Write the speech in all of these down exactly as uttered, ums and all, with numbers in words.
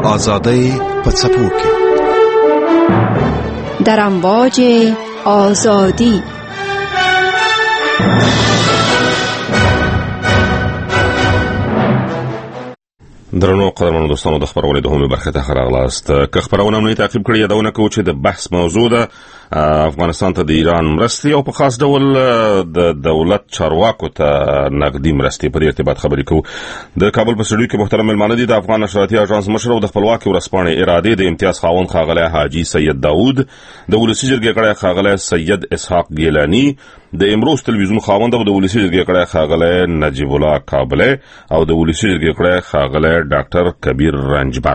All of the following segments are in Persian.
آزادۍ په څپو کې در امواج آزادی. درنو قدرمنو دوستانو، د خبرونې د همې برخې ته ښه راغلاست. که خبرونه مو تعقیب کړي، یادونه کوو چې د بحث موضوع ده افغانستان ته د ایران مرستې او په خاص ډول د دولت چارواکو ته نقدي مرستې په دې ارتباط خبرې کوو. د کابل په سټډیو کې محترم مېلمانه دي د افغان نشراتي اژانس مشر او د خپلواکۍ ورځپاڼې ارادې د امتیاز خاوند ښاغلی حاجي سید داود، د ولسي جرګې غړی ښاغلی سید اسحاق ګیلاني، د امروز تلویزیون خاوند او د ولسي جرګې غړی ښاغلی نجیب الله کابلی او د ولسي جرګې غړی ښاغلی ډاکټر کبیر رنجبر.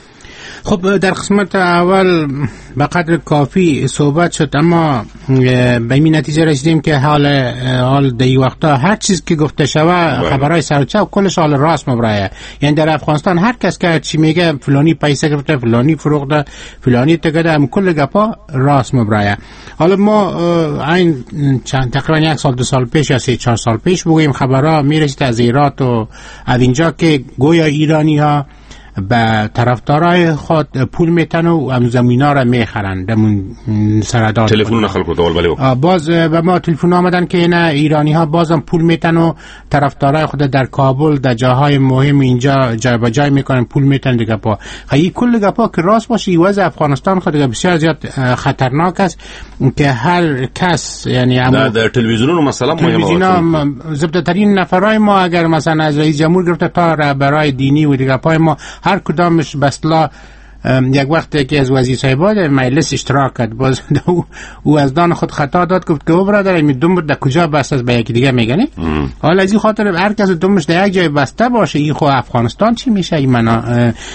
خب در قسمت اول به قدر کافی صحبت شد، اما به این نتیجه رسیدیم که حال حال دی وقتا هر چیز که گفته شوه خبرهای سرچه کلش حال راست مبرایه. یعنی در افغانستان هر کس که چی میگه فلانی پیسه گرفته، فلانی فروخته، فلانی تگده، هم کل گپا راست مبرایه. حالا ما این چند تقریبا یک سال دو سال پیش یا سه چهار سال پیش بگوییم خبرها میرسید از ایرات و از اینجا که گویا ایرانی ها به طرفدارای خود پول میتن و هم زمینا را میخرن دمون سردار تلفن خلکو دول ولی باز به ما تلفن آمدن که نه ایرانی ها بازم پول میتن و طرفدارای خود در کابل در جاهای مهم اینجا جای به جای میکنن پول میتن دیگه پا خیلی کل گپا که راست باشه این وضع افغانستان خود بسیار زیاد خطرناک است که هر کس یعنی در, در تلویزیون مثلا تلویزیون زبده ترین نفرای ما اگر مثلا از رئیس جمهور گرفته تا رهبرای دینی و دیگه پای ما هر کدامش بسلا یک وقتی که از وزیر صاحبان مجلس اشتراک کرد، باز او از دان خود خطا داد، گفت که او برادر این دوم در کجا بسته است به یکی دیگه میگنی. حالا از این خاطر هر کس دومش در یک جای بسته باشه، این خو افغانستان چی میشه؟ این منا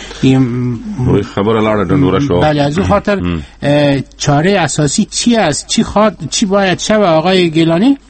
این خبر لاړه دندوره شو. بله، از این خاطر چاره اساسی چی است؟ چی خواد چی باید شوه آقای گیلانی؟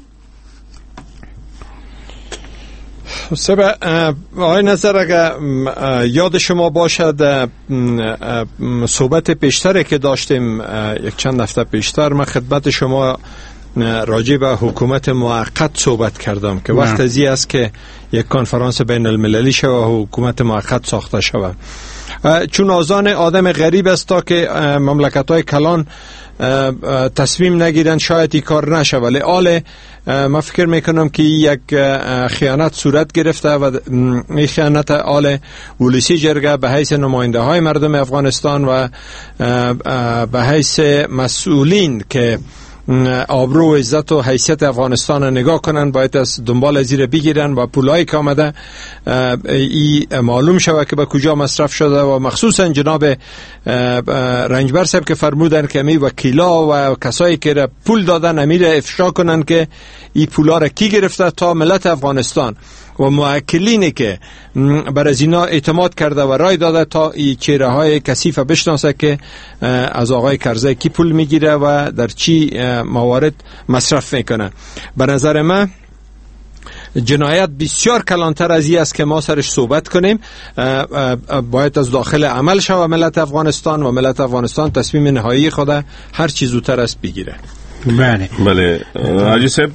سبا آقای نظر اگر یاد شما باشد صحبت پیشتره که داشتیم یک چند هفته پیشتر من خدمت شما راجع به حکومت موقت صحبت کردم که وقت ازی است که یک کنفرانس بین المللی شود و حکومت موقت ساخته شود، چون آزان آدم غریب است تا که مملکت های کلان تصمیم نگیرن شاید این کار نشه. ولی آله من فکر میکنم که یک خیانت صورت گرفته و این خیانت آله ولسی جرگه به حیث نماینده های مردم افغانستان و به حیث مسئولین که آبرو و عزت و حیثیت افغانستان رو نگاه کنن باید از دنبال زیر بگیرن و پولایی که آمده ای معلوم شود که به کجا مصرف شده و مخصوصا جناب رنجبر صاحب که فرمودن که می وکیلا و کسایی که پول دادن امیر افشا کنن که ای پولا را کی گرفته تا ملت افغانستان و موکلینی که بر از اینا اعتماد کرده و رای داده تا ای چهره های کثیف بشناسه که از آقای کرزی کی پول میگیره و در چی موارد مصرف میکنه. به نظر من جنایت بسیار کلانتر از این است که ما سرش صحبت کنیم. باید از داخل عمل شود ملت افغانستان و ملت افغانستان تصمیم نهایی خود هر چی زودتر است بگیره. بله بله حاجی صاحب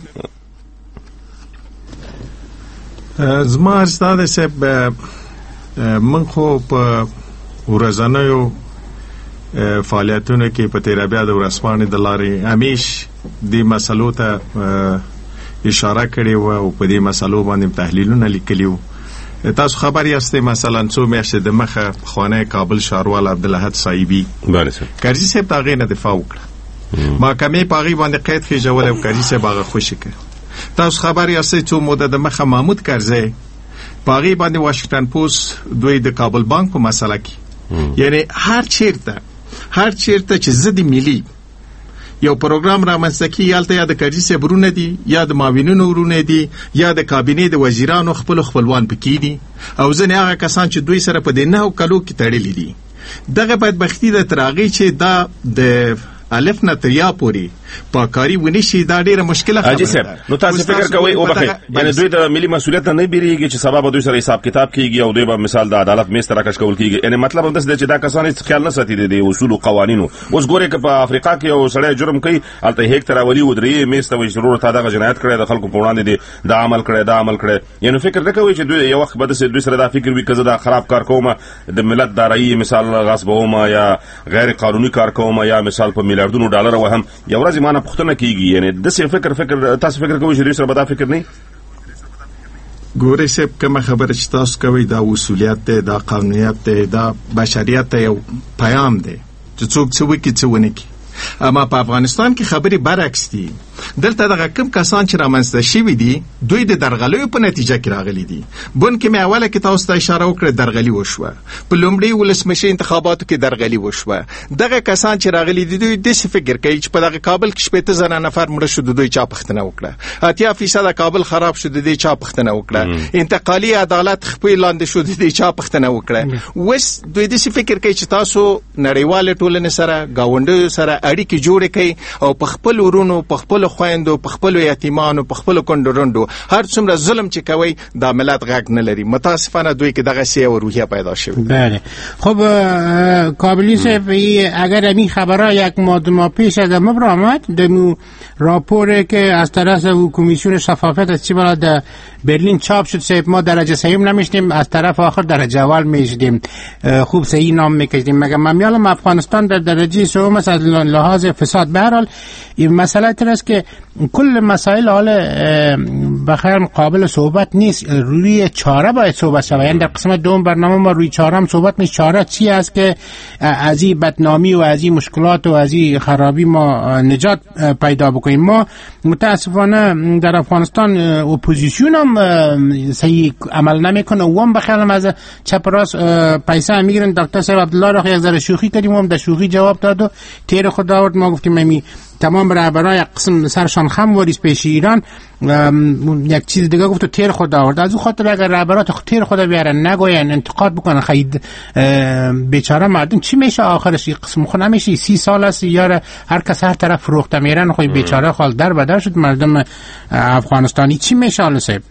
زما استاد صاحب من خو په ورځنیو فعالیتونو کې په تیر بیا د ورځپاڼې د لارې همیش دې مسلو ته اشاره کړې و او په دې مسلو باندې تحلیلونه لیکلي وو. تاسو خبر یاستئ مثلا څو میاشتې د مخه خانه کابل ښاروال عبدالاحد صاحبي کرزي صاحب ته هغې نه دفاع وکړه، محکمې په هغې باندې قید خېژولی او کرزي صاحب هغه خوشي کړ. تاسو خبر یاستئ څو موده د مخه محمود کرزی په هغې باندې واشنګټن پوسټ دوی د کابل بانک په مسله کې یعنی هر چیرته هر چیرته چې ضد ملي یو پروګرام رامنځته کیږي هلته یا د کرزي صاحب ورونه دي یا د معاونینو ورونه دي یا د کابینې د وزیرانو خپل خپلوان پکې دي او ځینې هغه کسان چې دوی سره په دې نهو کلو کې تړلي دي. دغه بدبختي د تر هغې چې دا د الف نه تر یا پورې پاکاری ونشي دا ډیره مشکله حاجی خبره صاحب نو تاسو فکر کوئ او بخیر یعنی دوی د ملي مسولیت نه بیریږي چې سبب دوی سره حساب کتاب کیږي او دوی به مثال د عدالت مېز ته راکش کول کیږي یعنی مطلب هم دا چې دا کسان هیڅ خیال نه ساتي د اصول او قوانینو اوس ګوره چې په افریقا کې یو سړی جرم کوي الته هیڅ تراولي ودري مېز ته وایي ضرورت تا دا جنایت کړی د خلکو په وړاندې دی دا عمل کړی دا عمل کړی یعنی فکر نه کوي چې دوی یو وخت به د دوی سره دا فکر وي کزه دا خراب کار کوم د ملت دارایی مثال غصبوم یا غیر قانوني کار کوم یا مثال په میلیارډونو ډالر وهم یو ورځ ایمانه پښتنه کیږي یعنی د څه فکر فکر تاسو فکر کوئ چې دوی سره به دا فکر نه ګورې صاحب کومه خبره چې تاسو کوي دا اصولیت دی دا قانونیت دی دا بشریت ته یو پیام دی چې څوک څه وکړي څه ونه کړي اما په افغانستان کې خبرې برعکس دي دلته دغه کم کسان چې رامنځته شوي دي دوی د درغلیو په نتیجه کې راغلي دي بن کې مې اوله کې تاسو ته اشاره وکړه درغلي وشوه په لومړي ولسمشر انتخاباتو کې درغلي وشوه دغه کسان چې راغلي دي دوی د څه فکر کوي چې په دغه کابل کې شپږ زره نفر مړه شو دوی چا پښتنه وکړه اتیا فیصد کابل خراب شو دوی چا پښتنه وکړه انتقالي عدالت خپل لاندې شو دوی چا پښتنه وکړه وس دوی د څه فکر کوي چې تاسو نړیوال ټولنې سره گاونډیو سره اړیکې جوړې کړي او په خپل ورونو په خپل خويندو په خپل یتیمانو په خپل کندروندو هر څومره ظلم چې کوي دا ملت غږ نه لري متاسفانه دوی کې دغه سی او روحیه پیدا شوه بله خب کابلی صاحب اگر این خبرها یک ماه دو ماه پیش از ما آمد دمو راپوری که از طرف او کمیسیون شفافیت از چی بالا در برلین چاپ شد صاحب ما درجه سیوم نمیشدیم از طرف آخر درجه اول میشدیم خوب صحیح نام میکشدیم مگر ممیالم افغانستان در درجه سوم است از لحاظ فساد. به هر حال این مسئله تر است که کل مسائل حال بخیر قابل صحبت نیست روی چاره باید صحبت شود یعنی در قسمت دوم برنامه ما روی چاره هم صحبت نیست چاره چی است که از این بدنامی و از این مشکلات و از این خرابی ما نجات پیدا بکنیم. ما متاسفانه در افغانستان اپوزیسیون هم صحیح عمل نمیکنه و هم بخیر هم از چپ راست پیسه هم میگیرن. دکتر صاحب عبدالله را یک ذره شوخی کردیم و هم در شوخی جواب داد و تیر خود آورد. ما گفتیم می تمام رهبرای قسم سرشان خم واریز پیش ایران یک چیز دیگه گفت و تیر خود آورد. از اون خاطر اگر رهبرات تیر خود بیارن نگوین انتقاد بکنن خید بیچاره مردم چی میشه آخرش؟ این قسم خود نمیشه سی سال است یار هر کس هر طرف فروخته میرن خو بیچاره خال در بدر شد مردم افغانستانی چی میشه حالا صاحب؟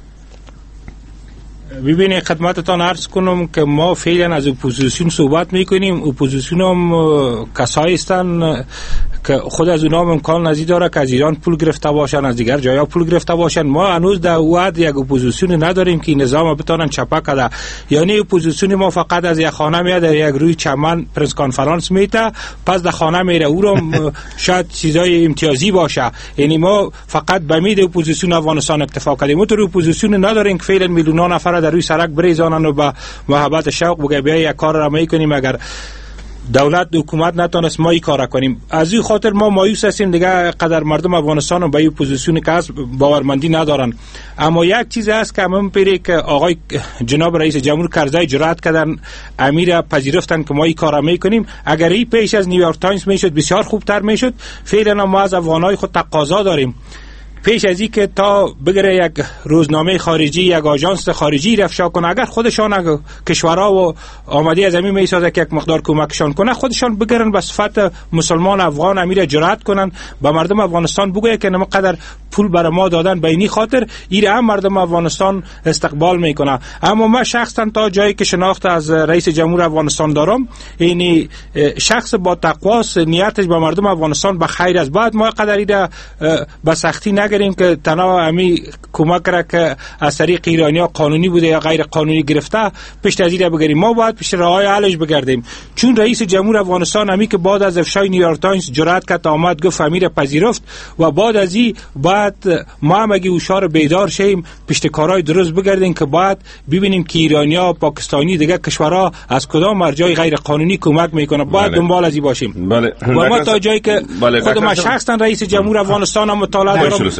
ببینید خدمتتان عرض کنم که ما فعلا از اپوزیسیون صحبت میکنیم. اپوزیسیون هم کسایی هستند که خود از اونها امکان نزدیک داره که از ایران پول گرفته باشن از دیگر جایا پول گرفته باشن. ما هنوز در وعد یک اپوزیسیون نداریم که نظام بتونن چپه کنه. یعنی اپوزیسیون ما فقط از یک خانه میاد در یک روی چمن پرس کانفرانس میته پس در خانه میره او رو شاید چیزای امتیازی باشه. یعنی ما فقط به امید اپوزیسیون افغانستان اکتفا کردیم. ما تو اپوزیسیون نداریم که فعلا میلیونان نفر در روی سرک بریزانن و با محبت شوق بگه بیا یک کار را میکنیم اگر دولت حکومت نتونست ما این کار کنیم. از این خاطر ما مایوس هستیم دیگه قدر مردم افغانستان و به این پوزیشنی که هست باورمندی ندارن. اما یک چیز هست که من پیری که آقای جناب رئیس جمهور کرزی جرأت کردن امیر پذیرفتن که ما این کارا میکنیم. اگر این پیش از نیویورک تایمز میشد بسیار خوبتر میشد. فعلا ما از افغانای خود تقاضا داریم پیش از این که تا بگره یک روزنامه خارجی یک آژانس خارجی افشا کنه اگر خودشان کشورها و آماده از همین میسازه که یک مقدار کمکشان کنه خودشان بگرن به صفت مسلمان افغان امیر جرأت کنن به مردم افغانستان بگه که نمقدر پول برای ما دادن به اینی خاطر ایره هم مردم افغانستان استقبال میکنه. اما ما شخصا تا جایی که شناخت از رئیس جمهور افغانستان دارم اینی شخص با تقواست نیتش به مردم افغانستان به خیر است. بعد ما قدر ایره به سختی نگریم که تنها امی کمک را که از طریق ایرانیا قانونی بوده یا غیر قانونی گرفته پیش از ایره بگیریم. ما باید پیش راههای حلش بگردیم. چون رئیس جمهور افغانستان امی که بعد از افشای نیویورک تایمز جرأت کرد آمد گفت امیر پذیرفت و بعد از این بعد ما هم اگه هوشیار بیدار شیم پشت کارهای درست بگردیم که بعد ببینیم که ایرانیا پاکستانی دیگه کشورها از کدام مرجع غیر قانونی کمک میکنه باید بله. دنبال از این باشیم. بله. و ما تا جایی که بله. خود ما شخصا رئیس جمهور افغانستان هم مطالعه دارم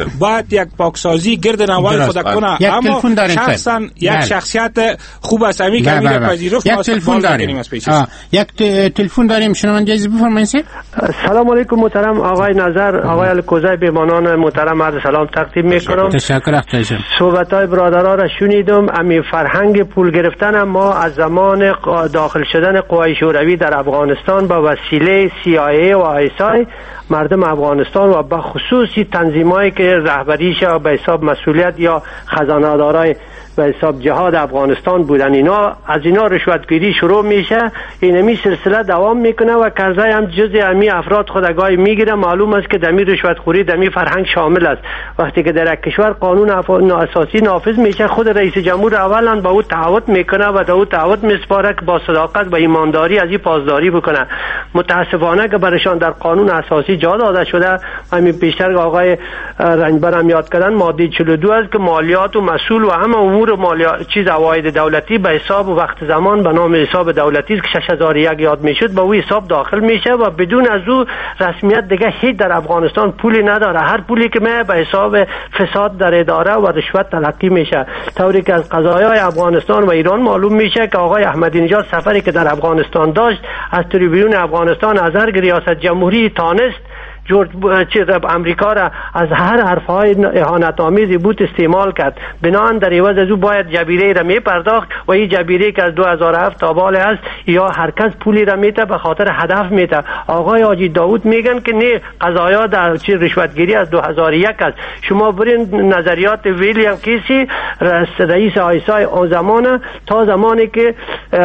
باید یک پاکسازی گرد نوای خود کنه، اما شخصا یک شخصیت خوب است امی که میره پذیرفت. یک تلفن داریم یک تلفن داریم شنونده عزیز بفرمایید. سلام علیکم محترم آقای نظر، آقای الکوزای بیمانان محترم، عرض سلام تقدیم میکنم. تشکر اختیارم. صحبت‌های برادرها را شنیدم. امی فرهنگ پول گرفتن ما از زمان داخل شدن قوای شوروی در افغانستان با وسیله سی آی ای و آی اس آی مردم افغانستان و به خصوصی تنظیمایی که رهبریش به حساب مسئولیت یا خزانه‌دارای به حساب جهاد افغانستان بودن، اینا از اینا رشوتگیری شروع میشه، اینمی سلسله دوام میکنه و کرزی هم جزء امی افراد خودگاهی میگیره. معلوم است که دمی رشوتخوری دمی فرهنگ شامل است. وقتی که در کشور قانون اساسی نافذ میشه، خود رئیس جمهور اولا با او تعهد میکنه و با او تعهد میسپاره که با صداقت و ایمانداری از این پاسداری بکنه. متاسفانه که برشان در قانون اساسی جا داده شده. همین پیشتر آقای رنجبر هم یاد کردن ماده چهل و دو است که مالیات و مسئول و همه امور مالیات چیز عواید دولتی به حساب و وقت زمان به نام حساب دولتی است که شش هزار و یک یاد میشد به او حساب داخل میشه و بدون از او رسمیت دیگه هیچ در افغانستان پولی نداره. هر پولی که می به حساب فساد در اداره و رشوت تلقی میشه. طوری که از قضایای افغانستان و ایران معلوم میشه که آقای احمدی نژاد سفری که در افغانستان داشت از تریبیون افغانستان از هر ریاست جمهوری تانست جورج چیز امریکا را از هر حرفهای اهانت آمیزی بود استعمال کرد. بنابراین در عوض از او باید جبیره را می پرداخت و این جبیره که از دو هزار و هفت تا بالا است یا هر کس پولی را میته به خاطر هدف میته. آقای حاجی داود میگن که نه قضایا در چیز رشوتگیری از دو هزار و یک است. شما برین نظریات ویلیام کیسی رئیس آی اس آی اون زمانه تا زمانی که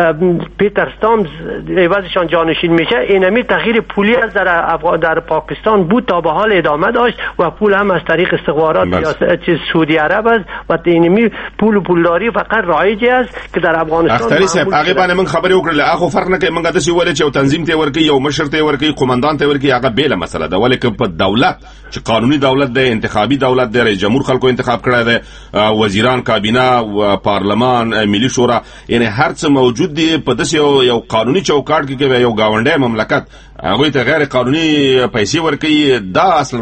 پیتر استامز عوضشان جانشین میشه اینمی تغییر پولی از در در پاکستان بود تا به حال ادامه داشت و پول هم از طریق استخبارات یا چیز سعودی عرب است و اینمی پول و پولداری فقط رایج است که در افغانستان اختری صاحب هغه باندې من خبرې وکړل. هغه فرق نه کوي. موږ د سی ولې چې یو تنظیم ته ورکی یو مشر ته ورکی قومندان ته ورکی هغه بیل مسله ده. ولې که په دولت چې قانوني دولت ده انتخابي دولت ده رئیس جمهور خلکو انتخاب کړی ده وزیران کابینه و پارلمان ملي شورا یعنی هر څه موجود دي په داسې یو قانوني چوکاټ کې کې یو گاونډي مملکت هغه ته غیر قانوني پیسې ورکی دا اصل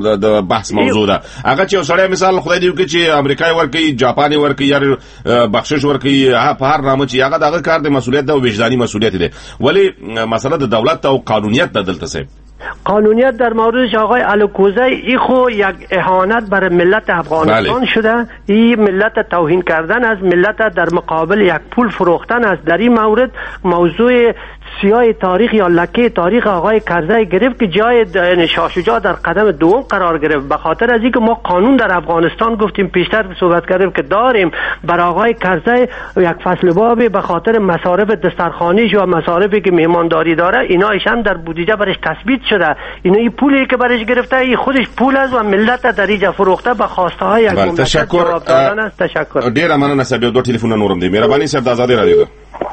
د بحث موضوع ده. هغه چې سړی مثال خدای دې وکړي چې امریکای ورکی جاپاني ورکی یا بخشش ورکی په هر نامه چې هغه دغه کار د مسؤلیت ده او وجداني مسؤلیت ده. ولی مسله د دولت او قانونیت د دلته سه قانونیت در موردش آقای الکوزی ای خو یک اهانت بر ملت افغانستان بله. شده. این ملت توهین کردن از ملت در مقابل یک پول فروختن است. در این مورد موضوع سیاه تاریخ یا لکه تاریخ آقای کرزی گرفت که جای شاه شجاع در قدم دوم قرار گرفت به خاطر از اینکه ما قانون در افغانستان گفتیم پیشتر صحبت کردیم که داریم. بر آقای کرزی یک فصل بابی به خاطر مصارف دسترخوانیش و مصارفی که مهمانداری داره اینا ایشان در بودجه برش تثبیت شده. اینا این پولی که برش گرفته این خودش پول است و ملت در اینجا فروخته به خواسته های یک مملکت جواب دادن است. تشکر. ډیر مننه صاحب. دو ټلیفون نورم دی. مهرباني صاحب د آزادی رادیو.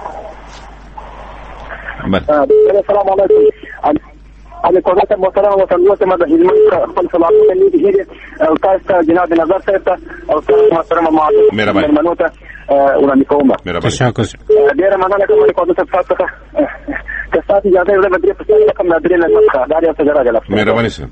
السلام علیکم. على قناة محترم وطنوات مدى هلمند خپل سلام کوي دي او تاسو جناب نظر صاحب او محترم معاذ مرمنو ته وړاندې کوم. تشکر. ډیر مننه کوم په تاسو څخه که تاسو اجازه ورته بدري په څیر کوم درې نه څخه دا یو څه راغله. مهرباني سره.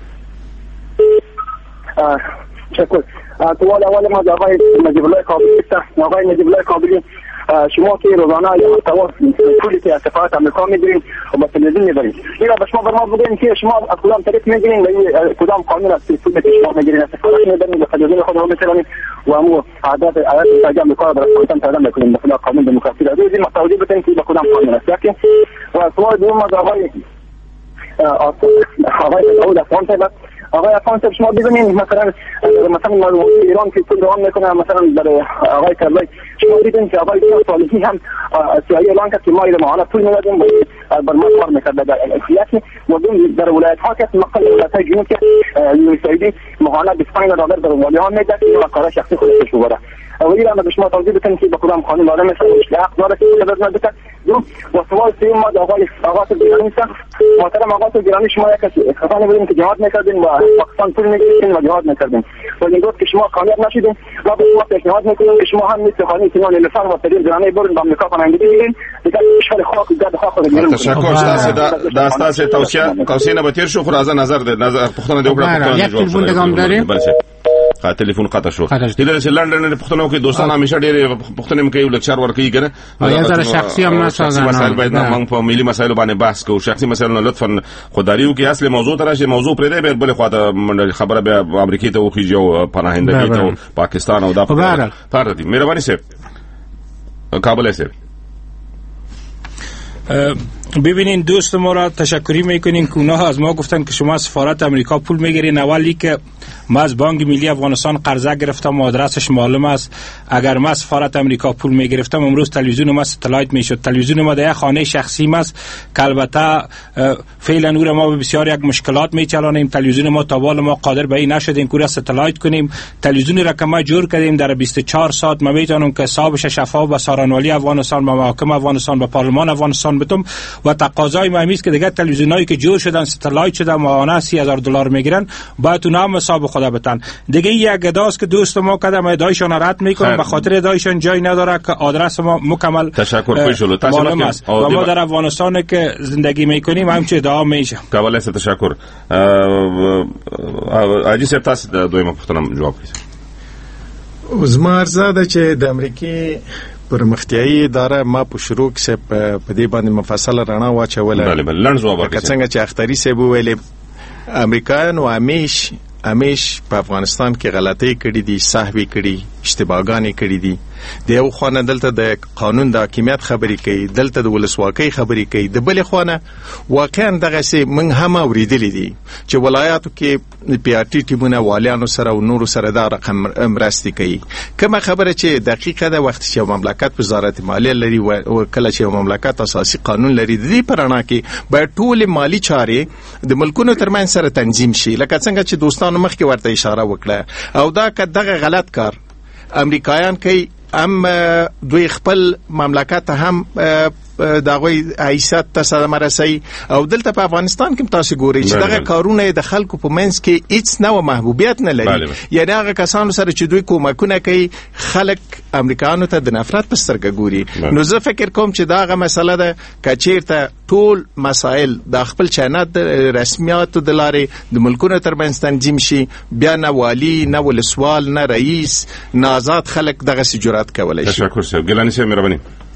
ا تشکر. تو ولا ولا ما آقای نجیب الله کابلی ته آقای نجیب الله کابلی شما که روزانه یا تواصل پولی که اتفاقات امریکا میگیرین و با تلویزیون میبرین اینا به شما برما بگوین که شما از کدام طریق میگیرین و کدام قانون است که پولی که شما میگیرین اتفاقات میبرین به تلویزیون خود رو میسرانین و همو عادات عادات تاجم امریکا برای خودتان تعلم بکنین مثلا قانون دموکراسی را روزی متوجه بتین که به کدام قانون است یکی و سوال دوم از آقای آقای داود افغان صاحب آقای افغان صاحب شما ببینید مثلا مثلا ایران که پول روان میکنه مثلا برای آقای کرزی شما دیدین که آقای صالحی هم سیاهی اعلان کرد که ما ایره معاله پول میدادیم و بر ما کار میکرد در سیاسی و در ولایت ها که مقل ولایت های جنوب که یوسیدی معاله بیست و پنج دلار در والی ها میداد و کار شخصی خودش بوده و ایران به شما توضیح بدن که به کدام قانون آدم مثل حق داره که خدمت نده دو و سوال سوم ما آقای آقای گرامی است محترم آقای گرامی شما یک کسانی بودین که جهاد میکردین و پاکستان پول میگیرین و جهاد میکردین و این گفت که شما کامیاب نشدین ما به شما پیشنهاد میکنیم که شما هم مثل خانم سیمان لسان و تدیر گرامی برین به آمریکا پناهندگی بگیرین دیگه کشور خاک گرد خاک رو بگیرین. تشکر تاسو دا تاسو توصیه توصیه نه به تیر شو خو راځه نظر د نظر پښتنه دی وکړه یک تلیفون دغم داریم خا تلیفون قطع شو دله چې لندن پښتنو کې دوستان همیشه ډېر پښتنې مکه یو لکچر ورکوي کنه یا زره شخصي هم نه سازانه مسائل باید موږ په ملي مسایلو باندې بحث کوو شخصي مسایلو لطفا خدایو کې اصلي موضوع تر شي موضوع پرې دی بل خو دا خبره به امریکای ته وخیږي او پناهندګي ته پاکستان او دا پاره دي مهرباني سه کابل سه ببینین دوست ما را تشکری میکنیم که اونها از ما گفتن که شما سفارت امریکا پول میگیرین. اولی که ما از بانک ملی افغانستان قرضه گرفتم و آدرسش معلوم است. اگر ما سفارت امریکا پول میگرفتم امروز تلویزیون ما ستلایت میشد. تلویزیون ما در خانه شخصی است که البته فعلا نور ما به بسیار یک مشکلات میچلانیم. تلویزیون ما تا حالا ما قادر به این نشدیم که ستلایت کنیم. تلویزیون را که ما جور کردیم در بیست و چهار ساعت ما میتونم که حسابش شفاف به سارنوالی افغانستان، به محاکم افغانستان، به پارلمان افغانستان بدم و تقاضای ما همیست که دیگه تلویزیونایی که جور شدن ستلایت شدن ماهانه سی هزار دلار میگیرن باید اونها هم حساب خدا بتن. دیگه یک ادعاست که دوست ما کردم ادعایشون رد میکنم به خاطر ادعایشون جای نداره که آدرس ما مکمل تشکر پیشلو معلوم است و ما در افغانستان که زندگی میکنیم همچه ادعا میشه. کابل است. تشکر. اجي صاحب تاسو دویمه پوښتنه جواب کړئ. زما ارزاده چې د امریکای پرمختیایي اداره ما په شروع کې په دې باندې مفصله رڼا واچوله. بله بله لنډ جواب ورکړئ. څنګه چې اختری صاحب ویلې امریکایانو همیش همیش په افغانستان کې غلطۍ کړې دي، سهوی کړي، اشتباهګانې کړې دي. د یو خوانه دلته د قانون د حاکمیت خبرې کوي، دلته د ولسواکۍ خبرې کوي، د بلې خوانه واقعا دغسې موږ هم اورېدلي دي چې ولایاتو کې پی آر ټي ټیمونه والیانو سره او نورو سره دا رقم مرستې کوي. کومه خبره چې دقیقه ده وخت چې یو مملکت وزارت مالیه لري او کله چې یو مملکت اساسي قانون لري د دې په رڼا کې باید ټولې مالي چارې د ملکونو ترمنځ سره تنظیم شي. لکه څنګه چې دوستانو مخکې ورته اشاره وکړه او دا که دغه غلط کار امریکایان کوي هم دوی خپل مملکت هم دا غوي حیثیت ته صدمه رسي او دلته په افغانستان کې تاسو ګورئ چې دغه کارونه د خلکو په منځ کې هیڅ نو محبوبیت نه لري. یعنی هغه کسانو سره چې دوی کومکونه کوي خلک امریکایانو ته د نفرت په سترګه ګوري. نو زه فکر کوم چې داغه مسله ده کچیرته ټول مسائل د خپل چانات رسمیاتو د لارې د ملکونو ترمنځ تنظیم شي بیا نه والی نه ولسوال نه رئیس نه آزاد خلک دغه جرأت کولای شي. تشکر صاحب. ګلانی صاحب مهرباني.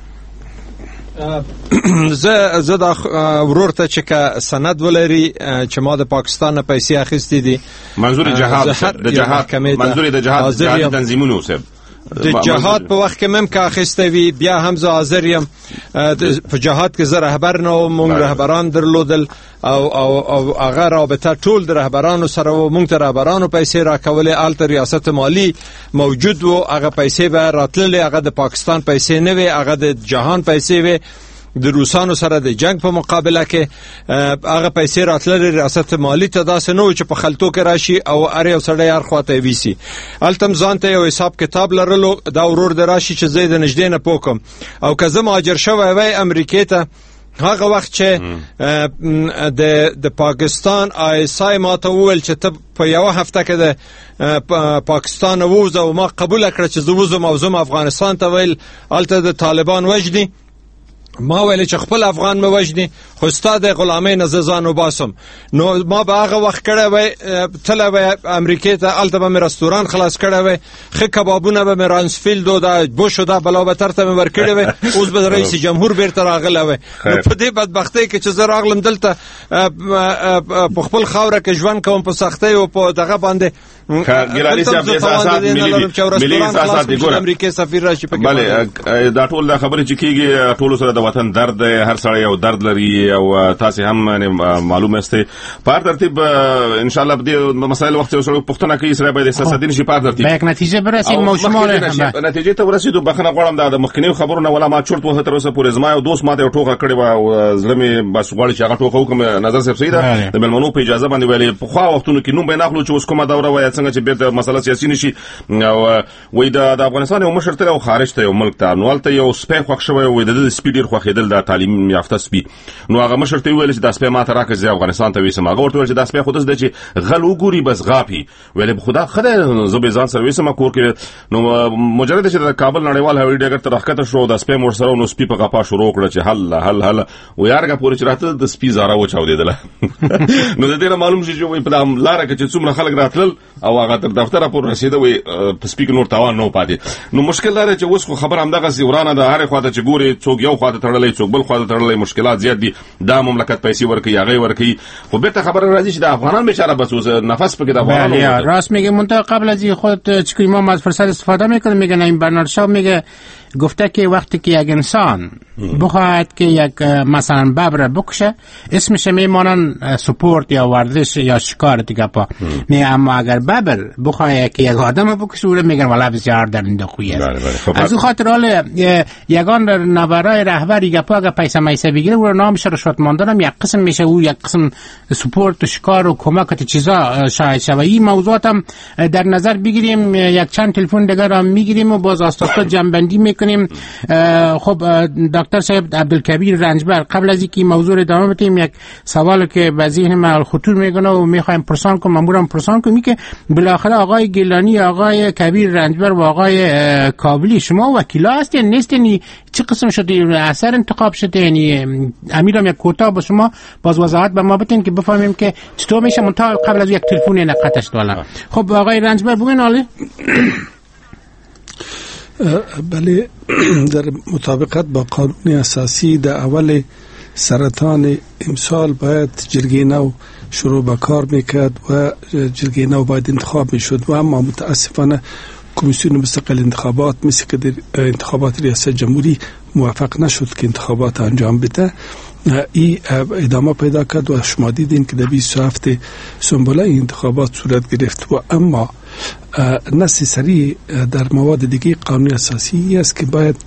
زه زه دا ورور ته چې که سند ولري چې ما د پاکستان نه پیسې اخیستې دي منظور جهاد د جهاد منظور د جهاد د تنظیمونو صاحب د جهاد په وخت کې مم که اخیسته وي بیا هم زه حاضر یم. په جهاد کې زه رهبر نه وم، موږ رهبران درلودل او او او هغه رابطه ټول د رهبرانو سره و. موږ ته رهبرانو پیسې راکولې، هلته ریاست مالی موجود و، هغه پیسې به راتللې، هغه د پاکستان پیسې نه وې، هغه د جهان پیسې وې. د روسانو سره د جنگ په مقابله کې هغه پیسې راتللې ریاست مالی ته، داسې نه و چې په خلطو کې راشي او هر یو سړی هر خواته ویسي. هلته ځان ته یو حساب کتاب لرلو، دا ورور د راشي چې زه د نږدې نه پوه کړم. او که زه مهاجر شوی وی امریکې ته هغه وخت چې د د پاکستان آی اس آی ما ته وویل چې ته په یوه هفته کې د پاکستان ووځه او ما قبول کړه چې زه وځم او زم افغانستان ته، ویل هلته د طالبان وژني. ما ویل چې خپل افغان مې وژني خو ستا د غلامۍ نه زه ځان وباسم. نو ما به هغه وخت کړی وی تللی وی امریکې ته، هلته به مې رستوران خلاص کړی وی، ښه کبابونه به مې رانسفیلد و دا بوش و دا بلابتر ته مې ورکړی وی. اوس به رئیس جمهور بیرته راغلی وی. نو په دې بدبختۍ کې چې زه راغلم دلته په خپل خاوره کې ژوند کوم په سختۍ او په دغه باندې ګلانی صاحب د اساسات ملي ملي اساسات ګوره امریکای سفیر راشي پکې. بله دا ټول د خبرې چې کیږي ټول سره د وطن درد هر سړی یو درد لري او تاسو هم معلومه است په هر ترتیب ان شاء الله د مسایل وخت سره پښتنه کوي سره به د سیاستین شي په هر ترتیب به یک نتیجه برسیم مو شما نتیجه ته ورسېدو. بخنه غواړم د مخکنی خبرونه ولا ما چورت وه تر اوسه پورې زما یو دوست ماته ټوکه کړې و زړه مې بس غواړي چې هغه ټوکه وکم نظر صاحب سیده د ملمنو په اجازه باندې ویلې په خو وختونو کې نوم به ناخلو چې اوس کومه دوره وای څنګه چې بیرته مسله سیاسي نشي او وای د افغانستان یو مشر ته او خارج ته یو ملک ته نوالته یو سپی خوښ شوی وای د سپیډر خو خېدل د تعلیم یافته سپی نو هغه مشر ته ویل چې د سپی ماته راکې افغانستان ته وېسم هغه ورته ویل چې د سپی خو د چې غل وګوري بس غاپي ویل خدا خدای زه به ځان سرویس ما کور کې نو مجرد چې د کابل نړیوال هوایي ډګر ته راکته شو د سپی مور سره نو سپی په غپا شروع کړ چې حل حل حل و یارګه پورې چراته د سپی زارا و چاودېدل نو د دې معلوم شي چې په دام لار کې چې څومره خلک راتلل او هغه تر دفتر پورې رسیده وي په سپیک نور تاوان نه پاتې نو مشکل لري چې اوس خو خبر هم دغه زیورانه د هر خواته چې ګوري څوک یو خواته تړلې څوک بل خواته تړلې مشکلات زیات دي د مملکت پیسې ورکي هغه ورکي خو بیرته خبر راځي چې د افغانان بیچاره بس نفس پکې د افغانانو راست میگه منتها قبل از خود چکری ما از فرصت استفاده میکنه میگه این برنارد شاو میگه گفته که وقتی که یک انسان بخواهد که یک مثلا ببر بکشه اسمش میمانن سپورت یا ورزش یا شکار دیگه پا می اما اگر ببر بخواه که یک آدم بکشه او میگن والا بسیار درنده خویی است. از او خاطر حال یگان نبرای رهبر دیگه پا اگر پیسه میسه بگیره او نامش رشوت ماندن یک قسم میشه او یک قسم سپورت و شکار و کمک چیزا شاید شوه. این موضوعات هم در نظر بگیریم یک چند تلفن دیگر هم میگیریم و باز آستاستا جنبندی میکنیم. خب دکتر صاحب عبدالکبیر رنجبر قبل از اینکه موضوع ادامه بدیم یک سوال که به ذهن من خطور میکنه و میخوایم پرسان کنم مامورم پرسان کنم که بالاخره آقای گیلانی آقای کبیر رنجبر و آقای کابلی شما وکیلا هستین نیستین چه قسم شده اثر انتخاب شده یعنی امیرم یک کوتاه با شما باز وضاحت به ما بدین که بفهمیم که چطور میشه منتها قبل از یک تلفن نقطش دوالا. خب آقای رنجبر بگین حالی بله در مطابقت با قانون اساسی در اول سرطان امسال باید جرگه نو شروع به کار میکرد و جرگه نو باید انتخاب میشد و اما متاسفانه کمیسیون مستقل انتخابات مثل که در انتخابات ریاست جمهوری موفق نشد که انتخابات انجام بده ای ادامه پیدا کرد و شما دیدین که در بیست و هفت سنبله انتخابات صورت گرفت و اما نص سریع در مواد دیگه قانون اساسی است که باید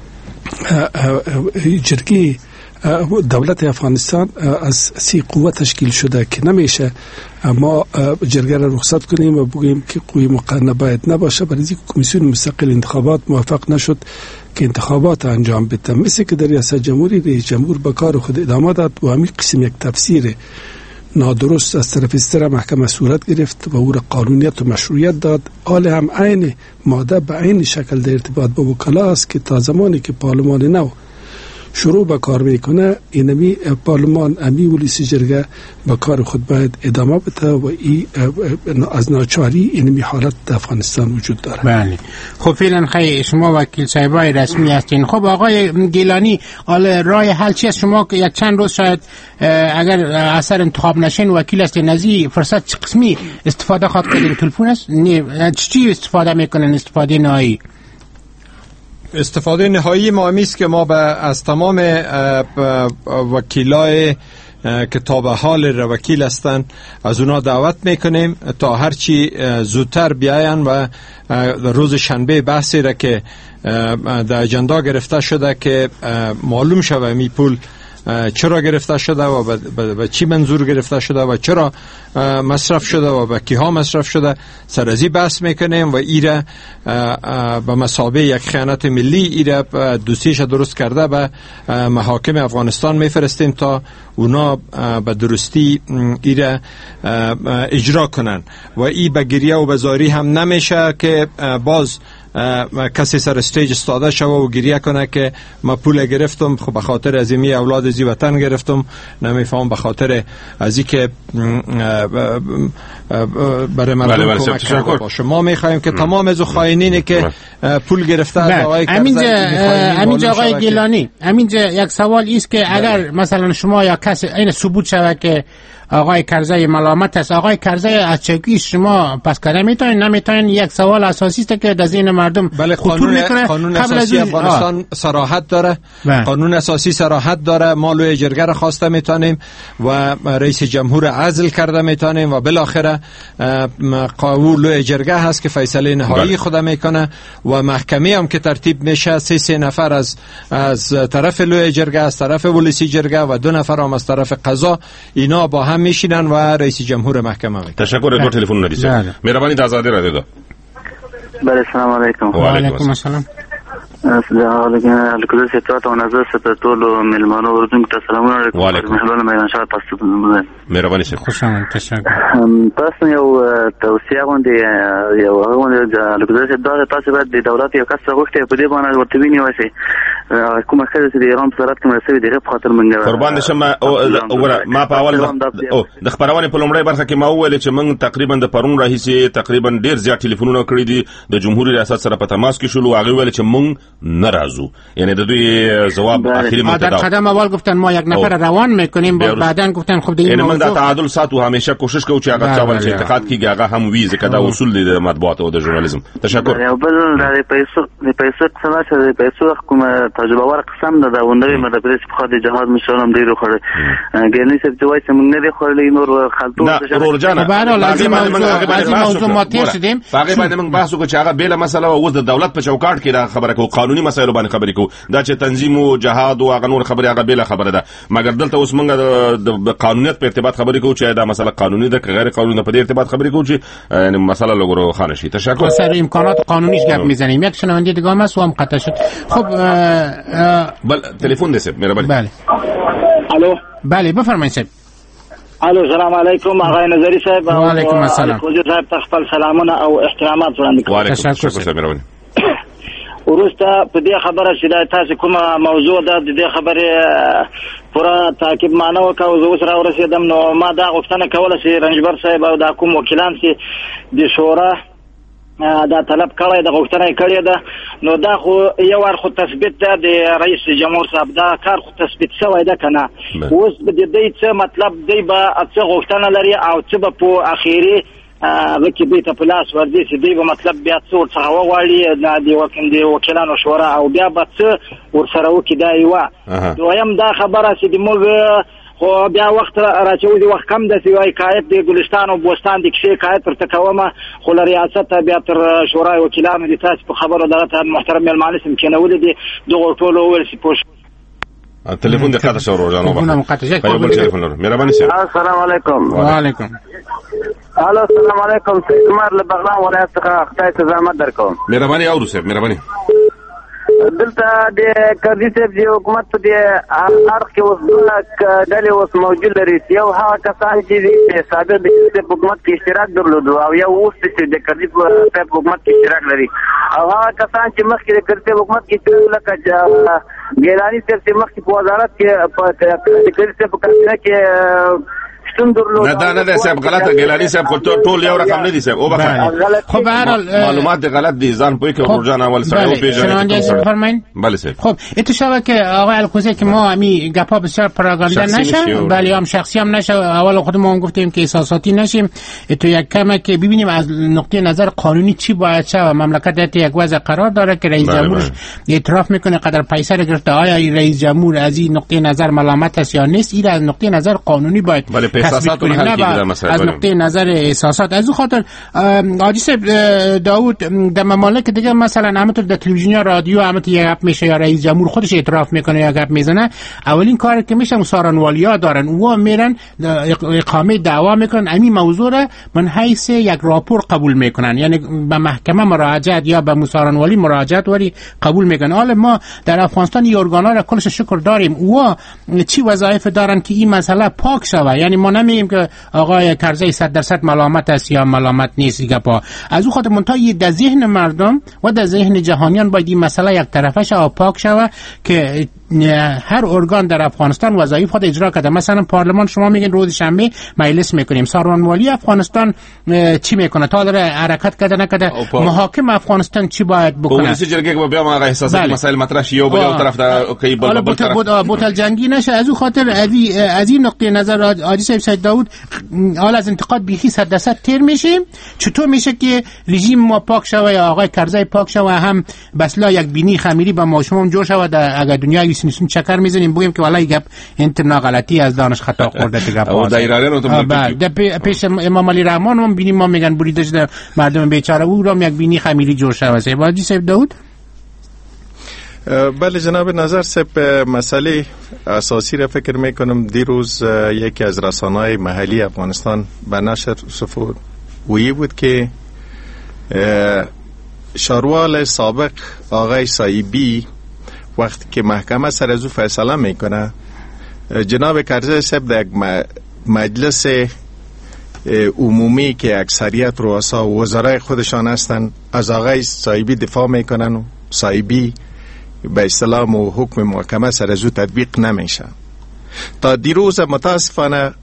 جرگه دولت افغانستان از سی قوه تشکیل شده که نمیشه ما جرگه را رخصت کنیم و بگوییم که قوه مقننه باید نباشه برای اینکه کمیسیون مستقل انتخابات موفق نشد که انتخابات انجام بده. مثل که در ریاست جمهوری رئیس جمهور به کار خود ادامه داد و همین قسم یک تفسیر نادرست از طرف استر محکمه صورت گرفت و او را قانونیت و مشروعیت داد. حال هم عین ماده به عین شکل در ارتباط با وکلا است که تا زمانی که پارلمان نو شروع به کار میکنه اینمی پارلمان امی ولیسی جرگه به کار خود باید ادامه بده و ای از ناچاری اینمی حالت در افغانستان وجود داره. بله خب فعلا خیلی شما وکیل صاحبای رسمی هستین. خب آقای گیلانی حالا راه حل چی است؟ شما یک چند روز شاید اگر اثر انتخاب نشین وکیل هستین از این فرصت چه قسمی استفاده خواهد کردین؟ تلفن است نه چی استفاده میکنن استفاده نهایی؟ استفاده نهایی ما همیست که ما به از تمام وکیلای که تا به حال وکیل هستند از اونا دعوت میکنیم تا هرچی زودتر بیاین و روز شنبه بحثی را که در اجندا گرفته شده که معلوم شود می پول چرا گرفته شده و به چی منظور گرفته شده و چرا مصرف شده و به کیها مصرف شده سرازی بحث میکنیم و ایره به مثابه یک خیانت ملی ایره دوستیش درست کرده به محاکم افغانستان میفرستیم تا اونا به درستی ایره اجرا کنن و ای به گریه و بزاری هم نمیشه که باز کسی سر استیج استاده شوه و گریه کنه که ما پول گرفتم خب به خاطر عظیمی اولاد زی وطن گرفتم نمیفهم به خاطر از این که برای مردم کمک کرده باشه. ما میخوایم که تمام از خائنینی که پول گرفته از آقای امینجا آقای گیلانی امینجا یک سوال است که اگر مثلا شما یا کسی این ثبوت شود که آقای کرزی ملامت است آقای کرزی از چگی شما پس کردن میتونین نمیتونین یک سوال اساسی است که در ذهن مردم بله قانون قانون اساسی افغانستان صراحت داره بله. قانون اساسی صراحت داره. ما لوی جرگه را خواسته میتونیم و رئیس جمهور عزل کرده میتونیم و بالاخره قانون لوی جرگه هست که فیصله نهایی خود میکنه و محکمه هم که ترتیب میشه سه سه نفر از از طرف لوی جرگه، از طرف ولسی جرگه و دو نفر هم از طرف قضا، اینا با هم میشینن و رئیس جمهور محکمه میکنه. تشکر. دو تلفن ندیسه مهربانی د آزادی رادیو ده. بله سلام علیکم. و علیکم السلام. السلام علیکم. ستات و نظر ستاتولو ملمانو ورزم که سلامونه علیکم. و علیکم. مهلون میدان شاید پاستو بودن. مهربانی شد. خوش آمد. تشکر. تاسو یو توصیه غونډه یو غونډه د لګزه دغه تاسو باید د دولت یو کس غوښته په دې باندې ورته ویني واسي کومه خبره چې د ایران په سرحد کې مرسوي دغه په خاطر منګه قربان شم. او ما په اول او د خبرونه په لومړی برخه کې ما وویل چې موږ تقریبا د پرون راهیسي تقریبا ډیر زیات ټلیفونونه کړی دي د جمهوریت ریاست سره په تماس کې شول او هغه ویل چې موږ ناراضو، یعنی د دوی جواب اخیری مونږ در قدم اول گفتن ما یک نفر روان میکنیم، بعدن گفتن خب دیگه یعنی موږ د تعادل ساتو همیشه کوشش کوو چې هغه څه ول چې انتقاد کیږي هغه هم وی ځکه دا اصول دي د مطبوعات او د ژورنالیزم. تشکر. یو بل د پیسو د پیسو څه چې د پیسو کومه تجربه ور قسم ده دا ونوي مده پرې په خاطر جهاد مشرانم ډیرو خړ ګرنی سب جوای چې موږ نه دی خړلې نور خلطو نه ورجانه بهر لازم لازم موضوع ما تیر شدیم هغه باندې موږ بحث وکړو چې هغه بیل مسله او د دولت په چوکاټ کې دا خبره کو قانوني مسایلو باندې خبرې کو دا چې تنظیم او جهاد او هغه نور خبره هغه بیل خبره ده، مګر دلته اوس موږ د قانونیت په ارتباط خبرې کو چې دا مسله قانوني ده که غیر قانوني په دې ارتباط خبرې کو چې یعنی مسله لګورو خانه شي. تشکر. سر امکانات قانونیش گپ میزنیم. یک شنونده دیگه هم هست و هم قطع شد. خب بل تلفن دسه مهربانی. بله. الو. بله بفرمایید صاحب. الو سلام علیکم آقای نظری صاحب. و علیکم السلام. حضور صاحب تخفل سلامونه او احترامات وړاندې کوم. تشکر صاحب مهربانی. ورسته په دې خبره چې تاسو کومه موضوع ده د دې خبره پورا تعقیب مانو او زه اوس را ورسېدم نو ما دا غوښتنه کوله چې رنجبر صاحب او دا کوم وکیلان چې د شورا دا طلب کړی د غوښتنه کړی ده نو دا خو یو ور خو تثبیت ده د رئیس جمهور صاحب دا کار خو تثبیت شوی ده کنه. اوس د دې څه مطلب دی به څه غوښتنه لري او څه به په اخیری هغه کې به ته پلاس ورځي چې دی به مطلب بیا څه ورڅخه وغواړي د وکیل وکیلانو شورا او بیا به څه ورسره وکړي. دا یوه دویم دا خبره چې د موږ خو بیا وخت راچوي وخت کم د سوي کایت د ګلستان او بوستان د کښې کایت تر تکومه خو له ریاست بیا تر شورای وکیلانو د تاسو په خبرو دغه محترم ملمانسم کېنولې دي دغه ټولو ول سي پوش تلفون د قطع شو روزانه وخت په بل تلفون لرو. مهرباني سي. السلام علیکم. و علیکم. الو السلام علیکم. سید عمر له بغلان ولایت څخه خدای ته زحمت درکوم. مهرباني اورو سي. مهرباني. دلته د کردي صاحب د حکومت په دې ارخ کې اوس ډلې اوس موجود لري یو هغه کسان چې د سابق د حکومت کې اشتراک درلود او یو اوس چې د کردي صاحب حکومت کې اشتراک لري او هغه کسان چې مخکې د کردي حکومت کې چې لکه ګیلاني صاحب چې مخکې په وزارت کې د کردي صاحب په کابینه کې نه دا نه ده صاحب غلطه ګیلانی صاحب خو ټول یو رقم نه دي صاحب او بخیر خب به هر حال معلومات غلط دي ځان پوي کې ورجان اول سره او پیژنې فرمایین. بله صاحب. خب اتفاقا که آقای الکوزی که ما امی گپا بسیار پروپاگاندا نشه ولی هم شخصی هم نشه اول خودمون گفتیم که احساساتی نشیم تو یک کمه که ببینیم از نقطه نظر قانونی چی باید شه و مملکت یک وضع قرار داره که رئیس جمهور اعتراف میکنه قدر پیسه رو گرفته آیا این رئیس جمهور از این نقطه نظر ملامت است یا نیست این از نقطه نظر قانونی باید احساسات کنیم از نقطه نظر احساسات. از اون خاطر حاجی صاحب داوود در ممالک دیگه مثلا همونطور در تلویزیون رادیو همونطور یه گپ میشه یا رئیس جمهور خودش اعتراف میکنه یا گپ میزنه اولین کاری که میشه مسارنوالیا دارن او میرن اقامه دعوا میکنن همین موضوع را من حیث یک راپور قبول میکنن یعنی به محکمه مراجعت یا به مسارنوالی مراجعت ولی قبول میکنن. حالا ما در افغانستان این ارگانا را کلش شکر داریم او چی وظایف دارن که این مسئله پاک شوه یعنی ما نمیگیم که آقای کرزی صد درصد ملامت است یا ملامت نیست گپا از اون خاطر منتها در ذهن مردم و در ذهن جهانیان باید این مسئله یک طرفه شه و پاک شوه که هر ارگان در افغانستان وظایف خود اجرا کرده. مثلا پارلمان شما میگین روز شنبه مجلس میکنیم، سازمان مالی افغانستان چی میکنه؟ تا داره حرکت کرده نکرده؟ محاکم افغانستان چی باید بکنه؟ پلیس جرگه که بیا ما احساسات مسائل مطرح یو بل طرف در کی بل بل طرف بوتل جنگی نشه. از اون خاطر از این نقطه نظر عادی صاحب سید داوود حال از انتقاد بیخی صد درصد تیر میشیم. چطور میشه که رژیم ما پاک شوه یا آقای کرزی پاک شوه هم بسلا یک بینی خمیری با ما شما جور شوه در اگر دنیا یسنسون چکر میزنیم بگیم که والله گپ انتنا غلطی از دانش خطا خورده که گپ او دایره رو تو بعد پیش امام علی رحمان هم بینیم ما میگن بریده شده مردم بیچاره او را یک بینی خمیری جور شوه. سیبادی صاحب داوود. بله جناب نظر صاحب، مسئله اساسی را فکر میکنم دیروز یکی از رسانه‌های محلی افغانستان به نشر سفود وی بود که شاروال سابق آقای سایبی وقتی که محکمه سر از او فیصله میکنه، جناب کرزی صاحب در یک مجلس عمومی که اکثریت رؤسا و وزرای خودشان هستند از آقای سایبی دفاع میکنن و سایبی به اصطلاح و حکم محکمه سر از او تطبیق نمیشه. تا دیروز متاسفانه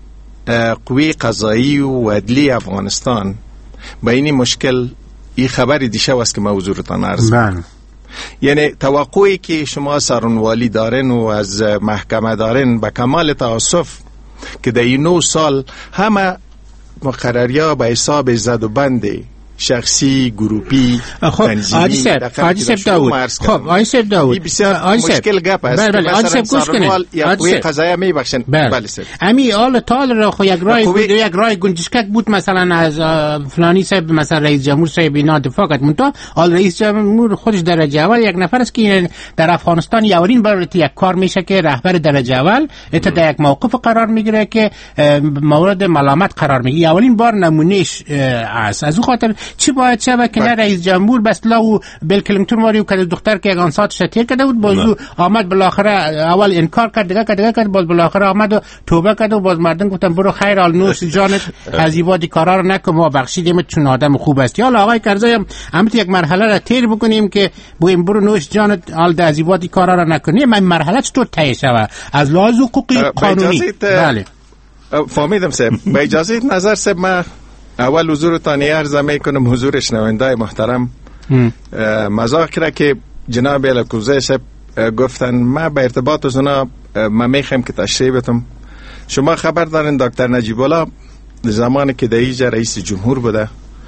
قوی قضایی و عدلی افغانستان به این مشکل این خبری دیشه است که موضوعتان عرض کنم. یعنی توقعی که شما سرانوالی دارین و از محکمه دارین به کمال تاسف که در این نو سال همه مقرریا به حساب زد و بند شخصی، گروپی، تنظیمی آجی سب آجی سب داود خب آجی سب داود این بسیار مشکل گپ است. بله بله آجی سب گوش کنید یا قوی قضاییه میبخشن. بله سب امی آل تال را خو یک رای بود یک رای گنجشکک بود مثلا از فلانی صاحب مثلا رئیس جمهور صاحب اینا دفاع کرد منتها آل رئیس جمهور خودش درجه اول یک نفر است که در افغانستان اولین بار یک کار میشه که رهبر درجه اول ات در یک موقف قرار میگیره که مورد ملامت قرار میگیره. اولین بار نمونهش است. از اون خاطر چی باید شبه که نه رئیس جمهور بس لاو بیل کلینتون واری و که دختر که اگان ساعت شتیر کرده بود بازو آمد بالاخره اول انکار کرد دیگه کرد دیگه کرد باز بالاخره آمد و توبه کرد و باز مردم گفتن برو خیر آل نوش جانت از ایوادی کارا رو نکن ما بخشیدیم چون آدم خوب است. حالا آقای کرزی هم همت یک مرحله را تیر بکنیم که بگیم برو نوش جانت آل از ایوادی کارا رو نکنی. من مرحله چطور طی شوه از لحاظ حقوقی قانونی؟ بله فهمیدم سه. با اجازه نظر سه ما اول حضورتان عرض میکنم حضور شنوندای محترم مزاح کرده که جناب الکوزی صاحب گفتن ما به ارتباط از اونا ما میخوایم که تشریح بتم. شما خبر دارین دکتر نجیب الله زمانی که در ایجا رئیس جمهور بوده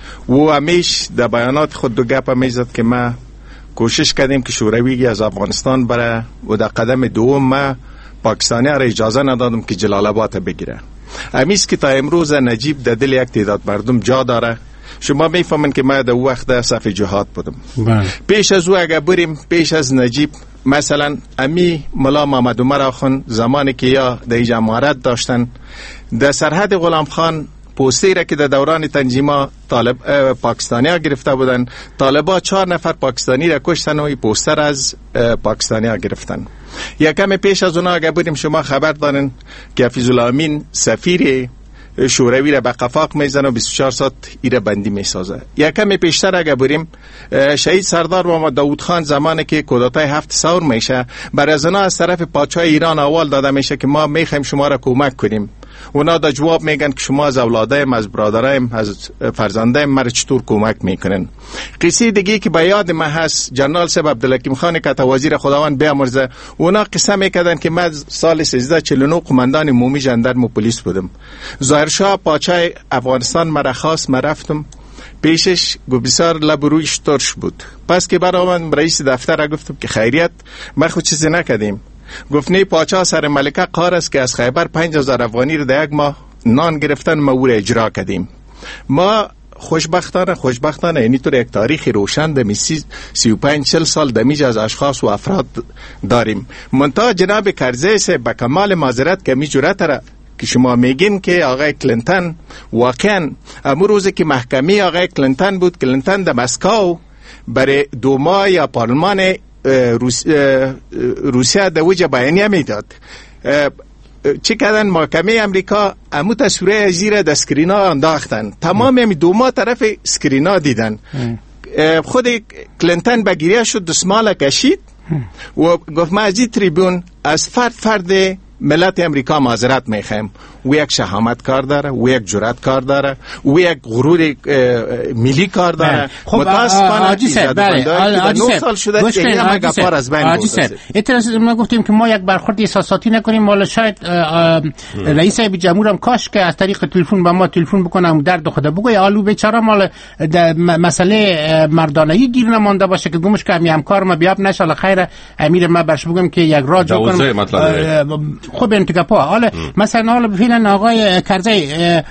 و همیش در بیانات خود دو گپ میزد که ما کوشش کردیم که شوروی از افغانستان بره و در قدم دوم ما پاکستانی را اجازه ندادم که جلال آباد بگیره. امیست که تا امروز نجیب در دل یک تعداد مردم جا داره. شما میفهمین که ما در وقت در صف جهاد بودم. پیش از او اگر بریم پیش از نجیب مثلا امی ملا محمد عمر آخوند زمانی که یا در اینجا امارت داشتن در سرحد غلام خان پوستری را که در دوران تنظیما طالب پاکستانی ها گرفته بودن، طالبا چهار نفر پاکستانی را کشتن و این پوستر از پاکستانی ها گرفتن. یکم پیش از اونا اگر بریم شما خبر دارن که حفیظ الله امین سفیر شوروی را به قفاق میزنه و بیست و چهار ساعت ایره بندی میسازه. یکم پیشتر اگر بریم شهید سردار محمد داود خان زمانی که کودتای هفت سور میشه بر از اونا از طرف پادشاه ایران اول داده میشه که ما میخوایم شما را کمک کنیم. اونا دا جواب میگن که شما از اولادایم از برادرایم از فرزندایم مرا چطور کمک میکنن. قصه دیگه که به یاد من هست جنرال صاحب عبدالحکیم خان که وزیر خداوند بیامرزه اونا قصه میکردن که من سال سیزده چهل و نه قماندان عمومی ژاندارم و پلیس بودم. ظاهرشاه پادشاه افغانستان مرا خواست من رفتم پیشش گو بسیار لب رویش ترش بود. پس که برام رئیس دفتر را گفتم که خیریت ما خود چیزی نکردیم. گفت نه پاچا سر ملکه قار است که از خیبر پنج هزار افغانی رو در یک ماه نان گرفتن ما او را اجرا کردیم. ما خوشبختانه خوشبختانه یعنی طور یک تاریخ روشن دمی سی, سی و پنج چل سال دمیج از اشخاص و افراد داریم. منتها جناب کرزی سے به کمال معذرت که می جرأت را که شما میگین که آقای کلینتون واقعا امو روزی که محکمه آقای کلینتون بود کلینتون در مسکو برای دو ماه یا پارلمان روسیه در وجه بیانیه میداد. چی کردن محکمه امریکا امو تصویره زیر در سکرینا انداختن. تمام همی دو ماه طرف سکرینا دیدن. خود کلینتون بگیریه شد دستمال کشید و گفت ما از این تریبون از فرد فرد ملت امریکا معذرت میخوایم. او یک شهامت کار داره، او یک جرأت کار داره، او یک غرور ملی کار داره. خب متاسفانه آجی سر بله آجی سر سال شده که این همه گپار از بین برده. اعتراض ما گفتیم که ما یک برخورد احساساتی نکنیم. مالا شاید رئیس جمهور هم کاش که از طریق تلفن با ما تلفن بکنم درد خود بگوی آلو بیچاره مال مسئله مردانه‌ای گیر نمانده باشه که گمش که همکار ما بیاب نشه. خیر امیر ما برش بگم که یک راج کنم خب انتگاپا. حالا مثلا حالا فعلا آقای کرزی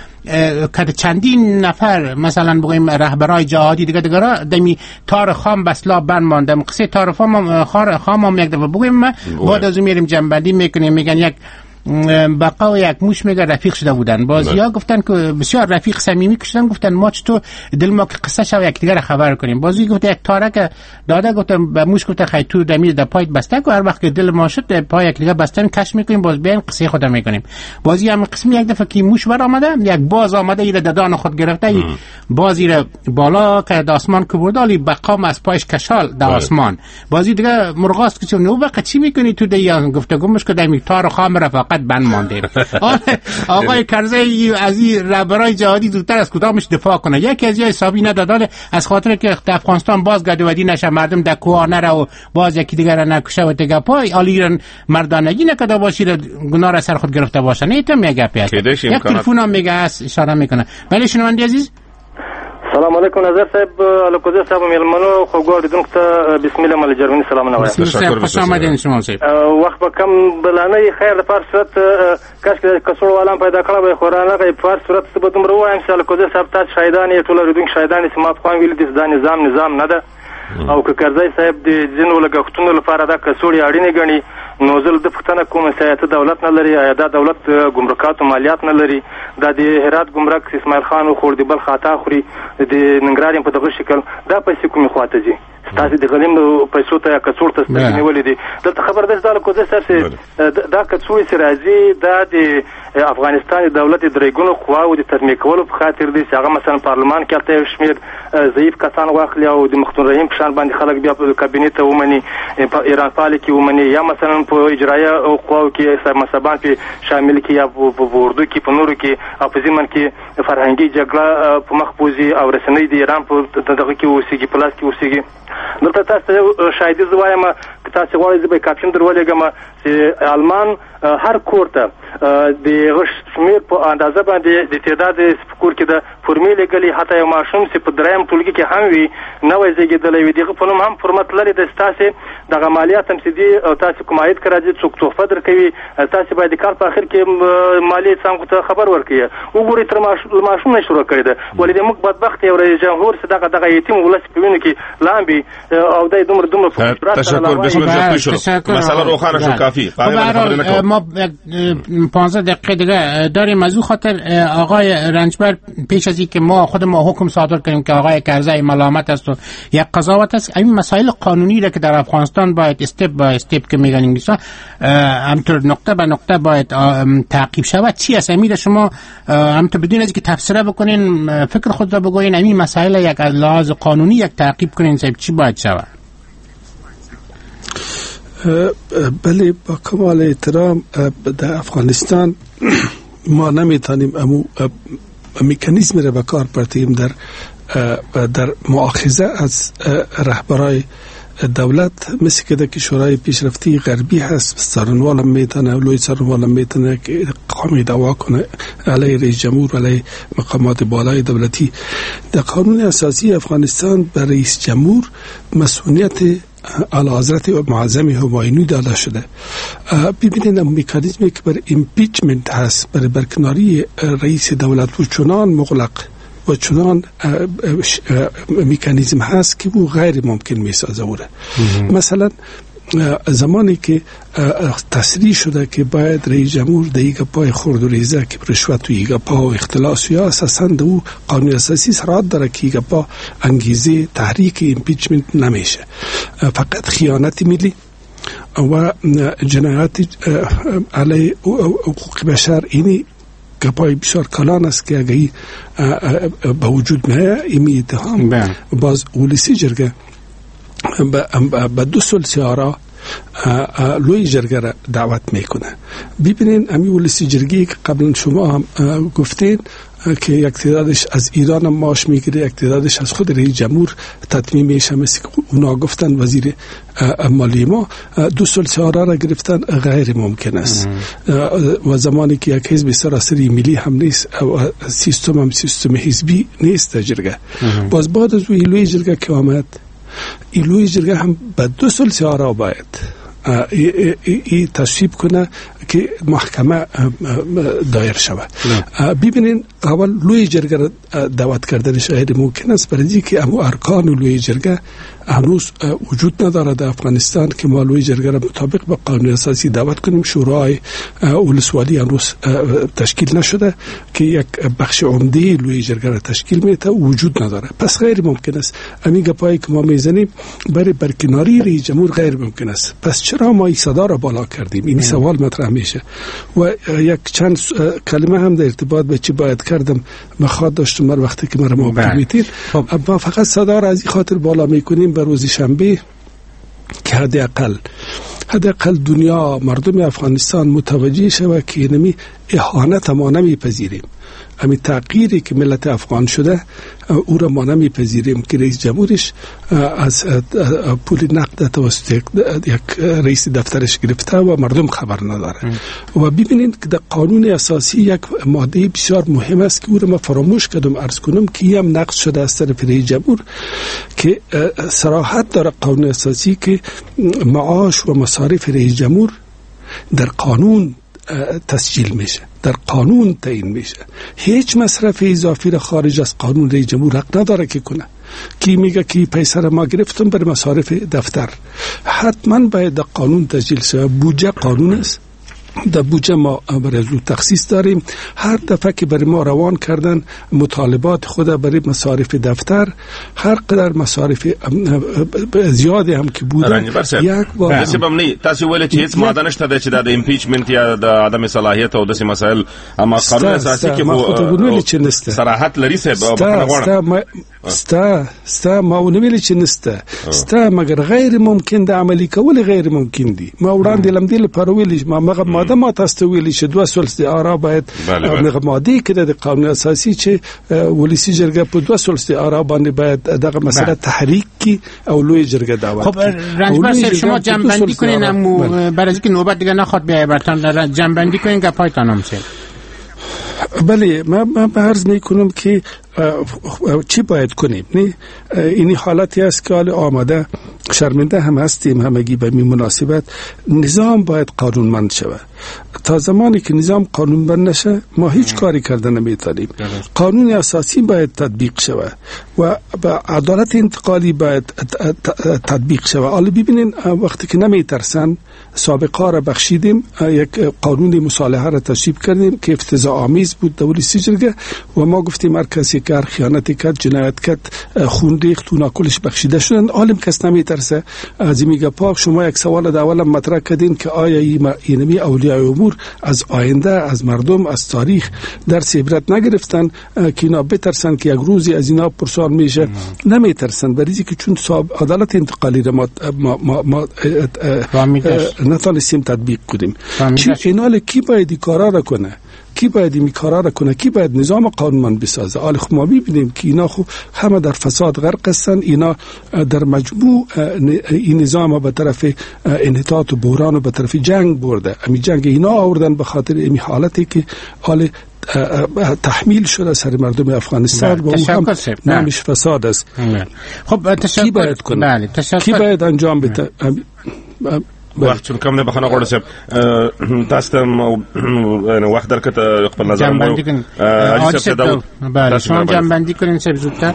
که چندین نفر مثلا بگیم رهبرای جهادی دیگه دیگه دمی تار خام بسلا بند مانده. قصه تار خام خام هم یک دفعه بگیم بعد از میریم جنبندی میکنیم میگن یک بقا و یک موش میگه رفیق شده بودن. بازیا گفتن که بسیار رفیق صمیمی کشیدن. گفتن ما چطور دل ما که قصه شو یک دیگر خبر کنیم. بازی گفت یک تارک داده گفتم به موش گفت خی تو دمیر د پایت بسته کو هر وقت که دل ما شد پای یک دیگر بستن کش میکنیم باز بیان قصه خود میکنیم. بازی هم قسم یک دفعه که موش بر آمده یک باز آمده ایره ددان خود گرفته بازی را بالا که د آسمان کو بردالی بقام از پایش کشال د آسمان. بازی دیگه مرغاست که چون نو وقت چی میکنی تو دیان گفتگو مش که دمی تار خام رفاق بند مانده. آقای کرزی از این رهبرای جهادی زودتر از کدامش دفاع کنه. یکی از حسابی ندادال از خاطر که افغانستان باز گدودی نشه مردم در کوه نره و باز یکی دیگر نکشه و دیگه پای آلیرن مردانگی نکده باشی گناه را سر خود گرفته باشه. نه ایتم میگه پیاس یک تلفن هم میگه اشاره میکنه. بله شنونده عزیز سلام علیکم نظر صاحب الکوزه صاحب میلمنو خوګور دونکو ته بسم الله مل جرمنی سلام نو تشکر خوش آمدین شما صاحب. وخت به کم بلانه خیر د پر صورت کاش کسور والام پیدا کړه به خورانه په پر صورت څه بدوم رو وایم چې الکوزه صاحب تاسو شهیدان یې ټول ردون شهیدان سمات خوان ویل دي دا نظام نظام نه ده او که کرزی صاحب د جنو لګښتونو لپاره دا کسوړي اړینه غني نو زل د پښتنه کوم سیاست دولت نه لري یا دا دولت ګمرکات او مالیات نه لري دا د هرات ګمرک اسماعیل خان خو د بل خاطا خوري د ننګرهار په دغه شکل دا پیسې کومه خواته دي تاسو د غلیم پیسو ته کڅوړ ته ستنیولې دي دلته خبر ده دا کوزه سره دا کڅوړي سره راځي دا د افغانستان دولت درېګونو خواو د ترمیم کولو په خاطر دي چې هغه مثلا پارلمان کې ته شمیر ضعیف کسان واخلي او د مختون رحیم په شان باندې خلک بیا په کابینه ته ومني په ایران پالي کې ومني یا مثلا په اجرایه او خواو کې سر مسبان په شامل کې یا په وردو کې په نورو کې او په ځمن کې فرهنګي جګړه په مخبوزي او رسنۍ د ایران په دغه کې اوسېږي پلاس کې اوسېږي. دلته تاسو شاهدي زوایم تاسو غواړئ زه به کاپشن درولېږم چې آلمان هر کور ته د غش شمیر په اندازه باندې د تعداد سپکور کې د فرمې لګلې حتی یو ماشوم چې په دریم ټولګي کې هم وي نوې زیږېدلی وي دغه په نوم هم فرمت لري د ستاسې دغه مالیات هم چې دي او تاسو کوم عاید که راځي څوک تحفه درکوي تاسو باید د کال په اخر کې مالیې څانګو ته خبر ورکړئ. وګورئ تر ماشوم نه شروع کړی ده ولې د موږ بدبخت یو رئیس جمهور چې دغه دغه یتیم ولس په وینو کې لامبي او دای دومره دومره تشکر بسیار مسئله روخانه شو کافی. ما پانزده دقیقه دیگه داریم از او خاطر آقای رنجبر پیش از اینکه ما خود ما حکم صادر کنیم که آقای کرزی ملامت است و یک قضاوت است این مسائل قانونی را که در افغانستان باید استپ با استپ که میگن انگلیسا همطور نقطه به نقطه باید تعقیب شود. چی است امیر شما همطور بدون از که تفسیر بکنین فکر خود را بگوین این مسائل یک از لحاظ قانونی یک تعقیب کنین صاحب چی باید شود؟ بله با کمال احترام در افغانستان ما نمیتونیم امو مکانیزم را به کار برتیم در در مؤاخذه از رهبرای دولت مثل که که شورای پیشرفتی غربی هست سرنوال هم میتونه لوی سرنوال هم میتونه که قامی دعوا کنه علیه رئیس جمهور علیه مقامات بالای دولتی. در قانون اساسی افغانستان برای رئیس جمهور مسئولیت اعلی حضرت معظم همایونی داده شده. ببینید مکانیزمی که بر ایمپیچمنت هست برای برکناری رئیس دولت و چنان مغلق و چنان مکانیزم هست که او غیر ممکن می سازه اوره. مثلا زمانی که تصریح شده که باید رئیس جمهور دیگه پای خورد و ریزه که رشوت و ایگه پا و اختلاس یا اساساً دو قانون اساسی سرات داره که ایگه پا انگیزه تحریک ایمپیچمنت نمیشه، فقط خیانت ملی و جنایات علیه حقوق بشر اینی گپای بسیار کلان است که اگه به وجود میه ایمی اتهام باز اولیسی جرگه به دو سلسله آرا لوی جرگه را دعوت میکنه. ببینین امی ولسی جرگی که قبلا شما هم گفتین که یک تعدادش از ایران هم معاش میگیره، یک تعدادش از خود رئیس جمهور تطمیع میشه، مثل که اونا گفتن وزیر مالی ما دو سلسله آرا را گرفتن غیر ممکن است و زمانی که یک حزب سراسری ملی هم نیست و سیستم هم سیستم حزبی نیست جرگه. باز بعد از وی لوی جرگه که آمد، این لوی جرگه هم به دو سلسله آرا باید ای, ای, ای تصویب کنه که محکمه دایر شود. ببینین اول لوی جرگه را دعوت کردنش غیر ممکن است، برای که امو ارکان لوی جرگه هنوز وجود نداره در افغانستان که ما لوی جرگه را مطابق با قانون اساسی دعوت کنیم. شورای ولسوالی هنوز تشکیل نشده که یک بخش عمده لوی جرگه را تشکیل میده، وجود نداره. پس غیر ممکن است. همین گپایی که ما میزنیم برای برکناری رئیس جمهور غیر ممکن است. پس چرا ما این صدا را بالا کردیم؟ این سوال مطرح میشه و یک چند کلمه هم در ارتباط به چی باید کردم مخاط داشتم من وقتی که مرا موقع میتید. ما فقط صدا را از این خاطر بالا میکنیم به روز شنبه که حداقل حداقل دنیا مردم افغانستان متوجه شود که اینمی اهانت ما نمیپذیریم. همین تغییری که ملت افغان شده او را ما نمیپذیریم که رئیس جمهورش از پول نقد توسط یک رئیس دفترش گرفته و مردم خبر نداره. و ببینید که در قانون اساسی یک ماده بسیار مهم است که او را ما فراموش کردم عرض کنم که هم نقض شده از طرف رئیس جمهور که صراحت داره قانون اساسی که معاش و مصارف رئیس جمهور در قانون تسجیل میشه، در قانون تعیین میشه. هیچ مصرف اضافی را خارج از قانون رئیس جمهور حق نداره که کنه. کی میگه که پیسه را ما گرفتم بر مصارف دفتر، حتما باید در قانون تسجیل شه. بودجه قانون است، در بودجه ما برای زود تخصیص داریم. هر دفعه که برای ما روان کردن مطالبات خود برای مصارف دفتر، هر قدر مصارف زیاده هم که بوده یک بار دسی بمنی تاسو ویل چې هیڅ ماده نشته چې د امپیچمنت یا د عدم صلاحیت او د مسائل اما قانون اساسي کې صراحت لري سبب ستا ستا ما ونویل چې نسته ستا مگر غیر ممکن د عملی کول غیر ممکن دي. ما وړاندې لمدې لپاره ویل ما مغه ماده ما تاسو ویل چې دوه سلسله آرا باید مغه ماده کې د قانون اساسي چې ولسی جرګه په دوه سلسله آرا باندې باید دغه مسله تحریک کی او لوی جرګه دعوت. خب رنجبر صاحب شما جمع بندی کنین امو برای اینکه نوبت دیگه نخواد بیای برتان جمع بندی کنین گپایتان هم سر. بله ما به عرض میکنم که چی باید کنیم. نه اینی حالتی است که حال آماده شرمنده هم هستیم همگی به می مناسبت. نظام باید قانونمند شود. تا زمانی که نظام قانونمند نشه ما هیچ کاری کردن نمیتونیم. قانون اساسی باید تطبیق شود و با عدالت انتقالی باید تطبیق شود. حالا ببینین وقتی که نمیترسن سابقه را بخشیدیم، یک قانون مصالحه را تصویب کردیم که افتضاح آمیز بود دولی سجرگه و ما گفتیم هر کسی که هر خیانتی کرد، جنایت کرد، خون ریخت اونا کلش بخشیده شدن. عالم کس نمیترسه. از میگه پاک شما یک سوال اول مطرح کردین که آیا اینمی اولیاء امور از آینده، از مردم، از تاریخ درس عبرت نگرفتن که اینا بترسن که یک روزی از اینا پرسان میشه؟ نمیترسن، برای که چون عدالت انتقالی را ما ما ما, ما نتونستیم تطبیق کنیم. چی اینا کی باید کارا را کنه؟ کی باید این کارا را کنه؟ کی باید نظام قانونمند بسازه؟ حال خب ما می‌بینیم که اینا خو همه در فساد غرق هستن. اینا در مجموع این نظام به طرف انحطاط و بحران و به طرف جنگ برده. همین جنگ اینا آوردن به خاطر این حالتی که حال تحمیل شده سر مردم افغانستان و اون هم نامش فساد است. خب تشکر. کی باید کنه؟ بله تشکر. کی باید انجام بده؟ وخت چون کم نه بخنه غوړ صاحب تاسو ته وخت درکته خپل نظر مو اجازه صاحب داود بله شما جمع بندی کنین صاحب زودتر.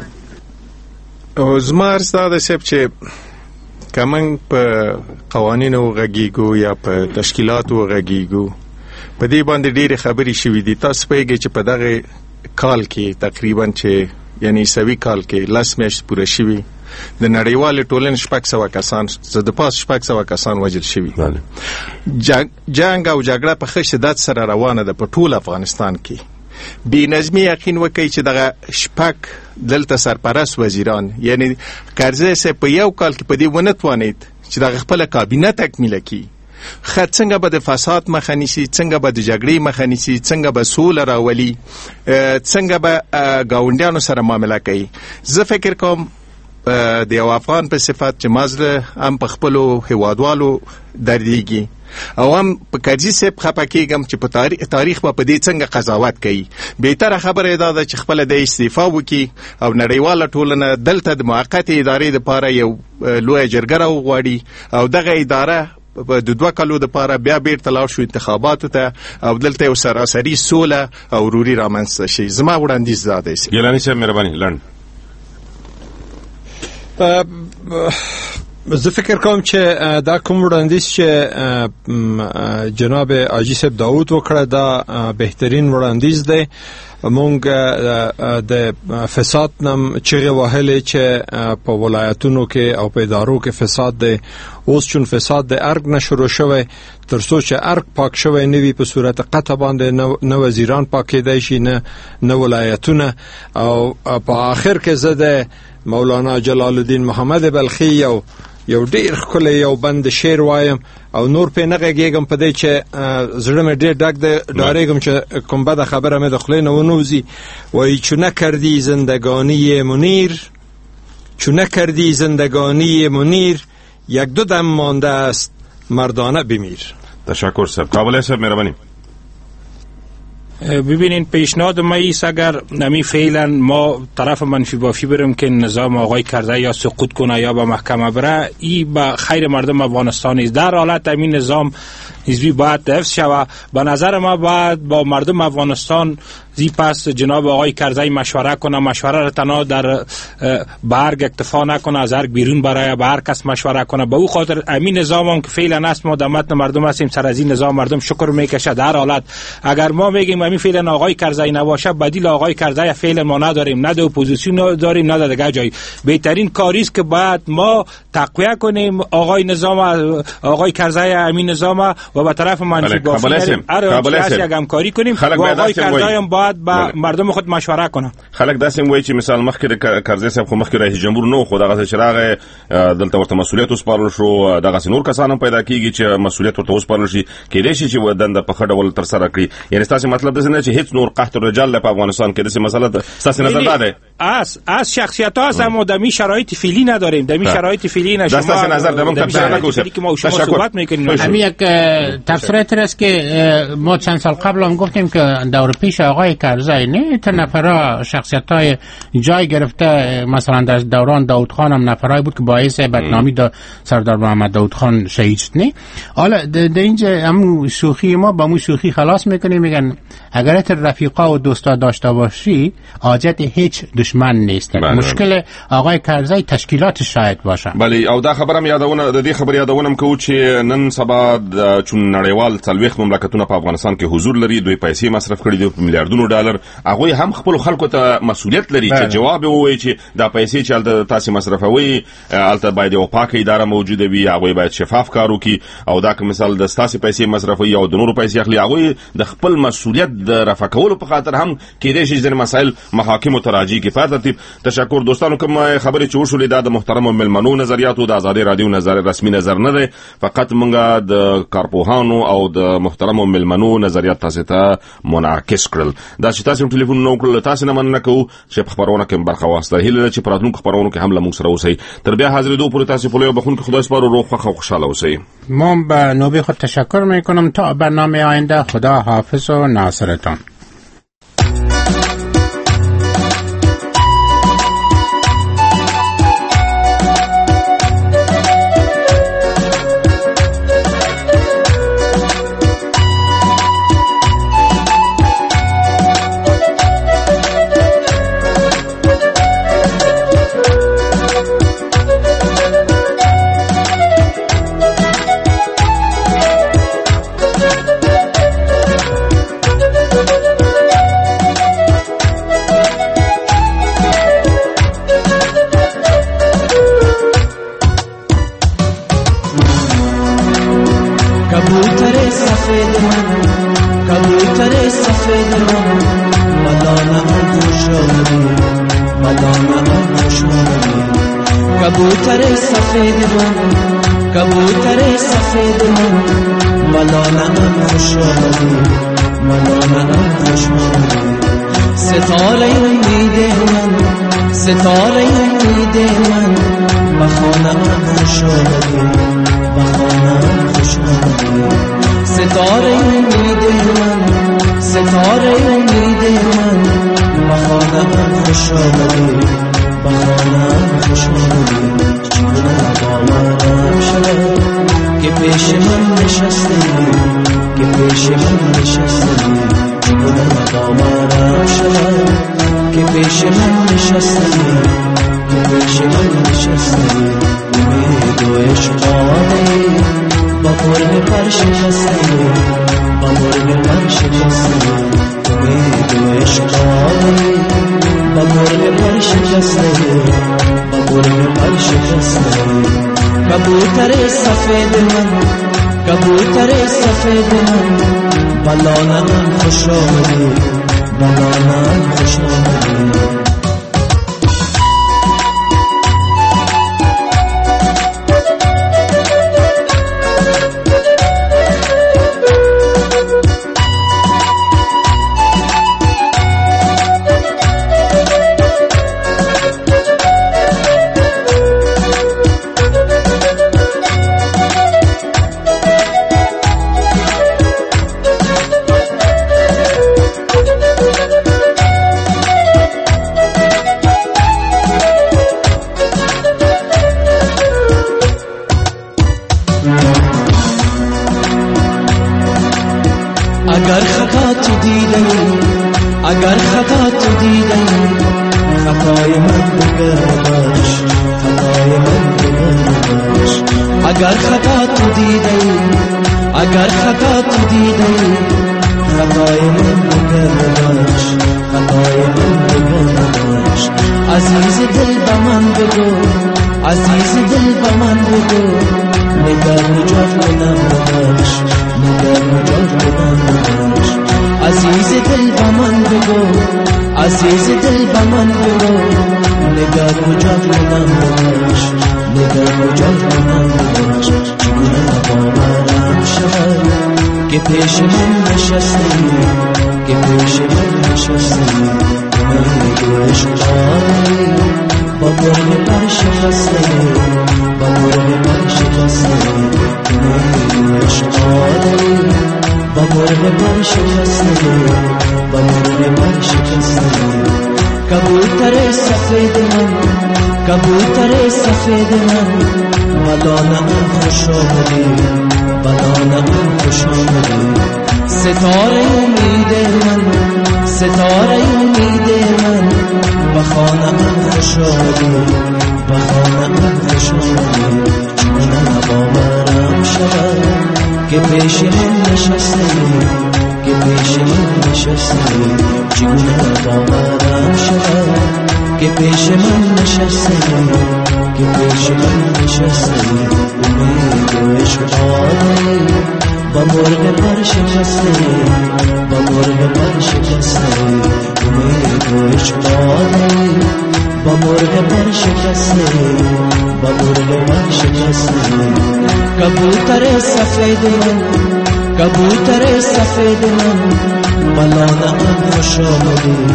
زما ارزاده صاحب چې کمن په قوانینو غږیږو یا په تشکیلاتو غږیږو په دې باندې ډېرې خبرې شوې دي. تاسو پوهیږئ چې په دغه کال کې تقریبا چې یعنی عیسوي کال کې لس میاشتې پوره شوي د نړیوالې ټولنې شپږ سوه کسان زه د پاس شپږ سوه کسان وژل شوي. جنګ او جګړه په ښه شدت سره روانه ده په ټول افغانستان کې. بې نظمي یقین وکړي چې دغه شپږ دلته سرپرست وزیران یعنی کرزی صاحب په یو کال کې په دې ونه توانید چې دغه خپله کابینه تکمیله کړي. خو څنګه به د فساد مخه نیسي، څنګه به د جګړې مخه نیسي، څنګه به سوله راولي، څنګه به ګاونډیانو سره معامله کوي. زه فکر کوم د یو افغان په صفت چې ما زړه هم په خپلو هیوادوالو دردېږي او هم په کرزي صاحب خفه کېږم چې په تاریخ, تاریخ به په دې څنګه قضاوت کوي. بهتره خبره دا ده چې خپله د استعفا وکړي او نړیواله ټولنه دلته د موقتې ادارې دپاره یو لویه جرګه راوغواړي او دغه اداره د دوه کالو دپاره بیا بیرته لاړ شو انتخاباتو ته او دلته یو سراسري سوله او وروري رامنځته شي. زما وړاندیز دا دی. ګیلاني صاحب مهرباني لنډ. زه فکر کوم چې دا کوم وړاندیز چې جناب حاجي صاحب داود وکړه دا بهترین وړاندیز دی. مونږ د فساد نم چغې وهلې چې په ولایتونو کې او په ادارو کې فساد دی. اوس چون فساد د ارګ نه شروع شوی تر څو چې ارګ پاک شوی نه وي په صورت قطع باندې نه وزیران پاک کېدای شي نه نه ولایتونه. او په آخر کې زه د مولانا جلال الدین محمد بلخي یو یو ډیر ښکلی یو بند شعر وایم او نور پې نه غږېږم په دی چې زړه مې ډېر ډک دی، ډارېږم چې کوم بده خبره مې د خولې نه ونوځي. وایي چو نکردی زندگانی منیر، چو نکردی زندگانی منیر، یک دو دم مانده است مردانه بمیر. تشکر صاحب. کابل صاحب مهربانی. ببینین پیشنهاد ما ایست اگر نمی فعلا ما طرف منفی بافی بریم که نظام آقای کرزی یا سقوط کنه یا به محکمه بره، ای به خیر مردم افغانستان است. در حالت همین نظام حزبی باید حفظ شود. به نظر ما باید با مردم افغانستان زی پس جناب آقای کرزی مشوره کنه، مشوره را تنها در برگ اکتفا نکنه، از ارگ بیرون برای به هر کس مشوره کنه. به او خاطر همین نظام هم که فعلا است ما دمت مردم هستیم، سر از این نظام مردم شکر میکشه. در حالت اگر ما میگیم همین فعلا آقای کرزی نباشه، بدیل آقای کرزی فعلا ما نداریم، نه در اپوزیسیون داریم نه در دیگه جایی. بهترین کاری است که باید ما تقویه کنیم آقای نظام آقای کرزی همین نظام و به طرف منفی بافی هر همکاری کنیم و آقای کرزی هم باید با مردم خود مشوره کنه. خلک داسې وایي چې مثال مخکې کرزی صاحب خو مخکې رئیس جمهور نو خو دغه چراغ دلته ورته مسؤلیت وسپارل شو، دغه نور کسان هم پیدا کیږي چې مسؤلیت ورته وسپارل شي، کېدای شي چې ودند په خړه ول تر سره کړي. یعنی تاسو مطلب دا نه چې هیڅ نور قحط الرجال په افغانستان کې داسې مسله تاسو نظر داده از از شخصیت ها هم دمی شرایط فعلی نداریم، دمی شرایط فعلی نشما تاسو نظر دمون تبصره نکوشه که ما شما صحبت میکنیم. همین یک تفسیرات است که ما چند سال قبل هم گفتیم که دور پیش آقای کرزی نه تا نفرا شخصیت های جای گرفته، مثلا در دوران داود خان هم نفرای بود که باعث بدنامی دا سردار محمد داود خان شهید شد. نه حالا در اینجا همون شوخی ما با مو شوخی خلاص میکنیم، میگن اگر ات رفیقا و دوستا داشته باشی حاجت هیچ دشمن نیست. مشکل آقای کرزی تشکیلات شاید باشه. بله او دا خبرم یادونه د دې خبر یادونم کو چې نن سبا چون نړیوال څلوېښت مملکتونه په افغانستان کې حضور لري، دوی پیسې مصرف کړي دي په میلیارډونو ډالر. هغه هم خپل خلکو ته مسؤلیت لري چې جواب ووایي چې دا پیسې چې تاسو مصرفوي البته باید یو پاکه اداره موجوده وي، هغه باید شفاف کار وکړي او دا که مثال د تاسو پیسې مصرفوي او د نورو پیسې اخلي، هغه د خپل مسؤلیت د رفع کولو په خاطر هم کېدای شي ځینې مسایل محاکمو ته راځي کې. په ترتیب تشکر دوستانو، کوم خبرې چې وشولې دا د محترم ملمنو نظریاتو د آزادۍ رادیو نظر رسمي نظر نه دی، فقط مونږه د کارپوهانو او د محترم ملمنو نظریات تاسو ته منعکس کړل. دا چې تاسو ټلیفون نو کړل تاسو نه مننه کوو چې خبرونه کې برخه واسطه هیله چې پراتونکو خبرونو کې هم له موږ سره اوسئ. تر بیا حاضرې دوه پورې تاسو په لوی بخون کې خدای سپارو روغ خوښ او خوشاله اوسئ. ما به نوبه خود تشکر میکنم. تا برنامه آینده خدا حافظ و ناصرتان. कबूतर सफेद कबूतर सफेद آمدی ملانم خوش آمدی کبوتر سفید من کبوتر سفید من ملانم خوش آمدی ملانم خوش آمدی ستاره امید من ستاره امید من بخانم خوش آمدی بخانم خوش آمدی ستاره امید من ستاره امید من بخانم خوش آمدی بخانم خوش آمدی چگونه باورم شد که پیش من نشستی که پیش من نشستی چگونه باورم شد که پیش من نشستی که پیش من نشستی امید و عشقانی با مرغ پر شکستی با مرغ پر شکستی امید و عشقانی با مرغ پر شکستی با مرغ پر شکستی کبوتر سفید من کبوتر سفید من بلانم خوش آمدی بلانم خوش آمدی اگر خطا تو دیدی اگر خطا تو دیدی خطای من بگرداش خطای من بگرداش اگر خطا تو دیدی اگر خطا تو دیدی خطای من بگرداش خطای من بگرداش عزیز دل به من بگو عزیز دل به من بگو نگر نجات کنم بگاش نگر نجات کنم بگاش عزیز دل به من بگو عزیز دل به من بگو نگر نجات کنم بگاش نگر نجات کنم بگاش چگونه باورم شود که پیش من نشستی که پیش من نشستی امید و عشقانی با مرغ پر شکستی با مرغ پر شکستی امید و عشقانی با مرغ پر شکستی با مرغ پر شکستی کبوتر سفید من کبوتر سفید من بلانم خوش آمدی بلانم خوش آمدی ستاره امید من ستاره امید من بخانم خوش آمدی بخانم خوش آمدی چگونه باورم شود که پیش من نشستی که پیش من نشستی چگونه باورم شود که پیش من نشستی که پیش من نشستی امید و عشقانی با مرغ پر شکستی با مرغ پر شکستی امید و عشقانی با مرغ پر شکستی با مرغ پر شکستی کبوتر سفید من کبوتر سفید من بلانم خوش آمدی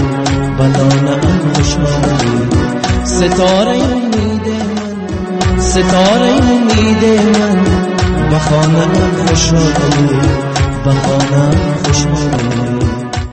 بلانم خوش آمدی ستاره امید من ستاره امید من بخانم خوش آمدی بخانم خوش آمدی